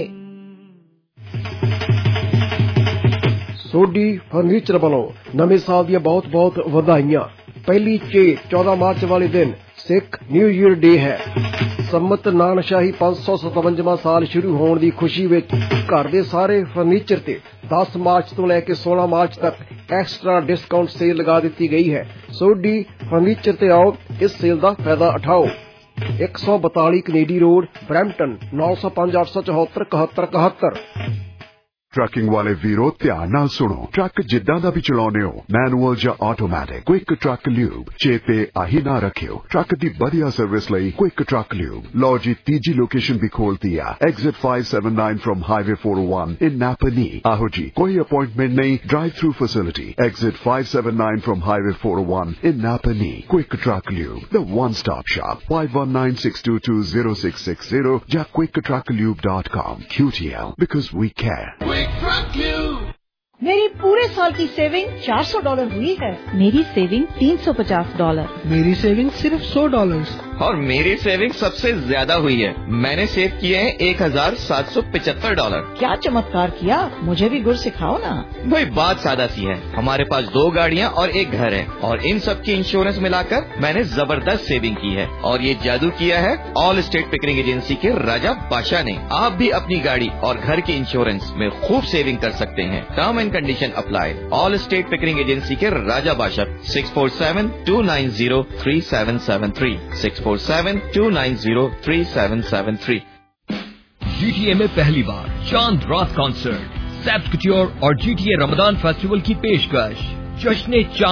Sodhi furniture ਵੱਲੋਂ ਨਵੇਂ ਸਾਲ ਦੀਆਂ ਬਹੁਤ-ਬਹੁਤ ਵਧਾਈਆਂ. ਪਹਿਲੀ 14 ਮਾਰਚ ਵਾਲੇ ਦਿਨ ਸਿੱਖ ਨਿਊ ਈਅਰ ਡੇ ਹੈ. ਸੰਮਤ ਨਾਨਸ਼ਾਹੀ 557ਵਾਂ ਸਾਲ ਸ਼ੁਰੂ ਹੋਣ ਦੀ ਖੁਸ਼ੀ ਵਿੱਚ ਘਰ ਦੇ ਸਾਰੇ ਫਰਨੀਚਰ ਤੇ 10 ਮਾਰਚ ਤੋਂ ਲੈ ਕੇ 16 ਮਾਰਚ ਤੱਕ ਐਕਸਟਰਾ ਡਿਸਕਾਊਂਟ ਸੇਲ ਲਗਾ ਦਿੱਤੀ ਗਈ ਹੈ. ਸੋਢੀ ਫਰਨੀਚਰ ਤੇ ਆਓ, ਇਸ ਸੇਲ ਦਾ ਫਾਇਦਾ ਉਠਾਓ. 142 ਕੈਨੇਡੀ ਰੋਡ, ਬਰੈਂਪਟਨ 9058 874 7171. ਟਰੱਕਿੰਗ ਵਾਲੇ ਵੀਰੋ ਧਿਆਨ ਨਾਲ ਸੁਣੋ. ਟਰੱਕ ਜਿੱਦਾਂ ਦਾ ਵੀ ਚਲਾਉਂਦੇ ਹੋ, ਮੈਨੂਅਲ ਜਾਂ ਆਟੋਮੈਟਿਕ, ਕੁਇਕ ਟਰੱਕ ਲਿਊਬ ਚੇਤੇ ਆਹੀ ਨਾ ਰੱਖਿਓ. ਟਰੱਕ ਦੀ ਵਧੀਆ ਸਰਵਿਸ ਲਈ ਕੁਇਕ ਟਰੱਕ ਲਿਊਬ. ਲਓ ਜੀ, ਤੀਜੀ ਲੋਕੇਸ਼ਨ ਵੀ ਖੋਲਤੀ ਆ, exit 579 from highway 401 in Napanee. ਆਹੋ ਜੀ, ਕੋਈ ਅਪਾਇੰਟਮੈਂਟ ਨਹੀਂ, drive through facility. Exit 579 from highway 401 in Napanee. Quick truck lube, the one stop shop. 5196220660 ਜਾਂ quicktrucklube.com. QTL, because we care. میری پورے سال کی سیونگ $400 ہوئی ہے. میری سیونگ $350. میری سیونگ صرف $100. اور میری سیونگ سب سے زیادہ ہوئی ہے. میں نے سیو کیے ہیں $1775. کیا چمتکار کیا, مجھے بھی گر سکھاؤ نا. بھائی بات سادہ سی ہے, ہمارے پاس 2 گاڑیاں اور 1 گھر ہے, اور ان سب کی انشورنس ملا کر میں نے زبردست سیونگ کی ہے. اور یہ جادو کیا ہے آل اسٹیٹ پکرنگ ایجنسی کے راجا بادشاہ نے. آپ بھی اپنی گاڑی اور گھر کی انشورنس میں خوب سیونگ کر سکتے ہیں. Term and condition apply. Allstate Pickering agency کے راجا بادشاہ. 647-290-3773. 647-290-3773. GTA में पहली बार चांद रात कॉन्सर्ट, सैप्ट कट्योर और GTA रमजान फेस्टिवल की पेशकश। जश्न चांद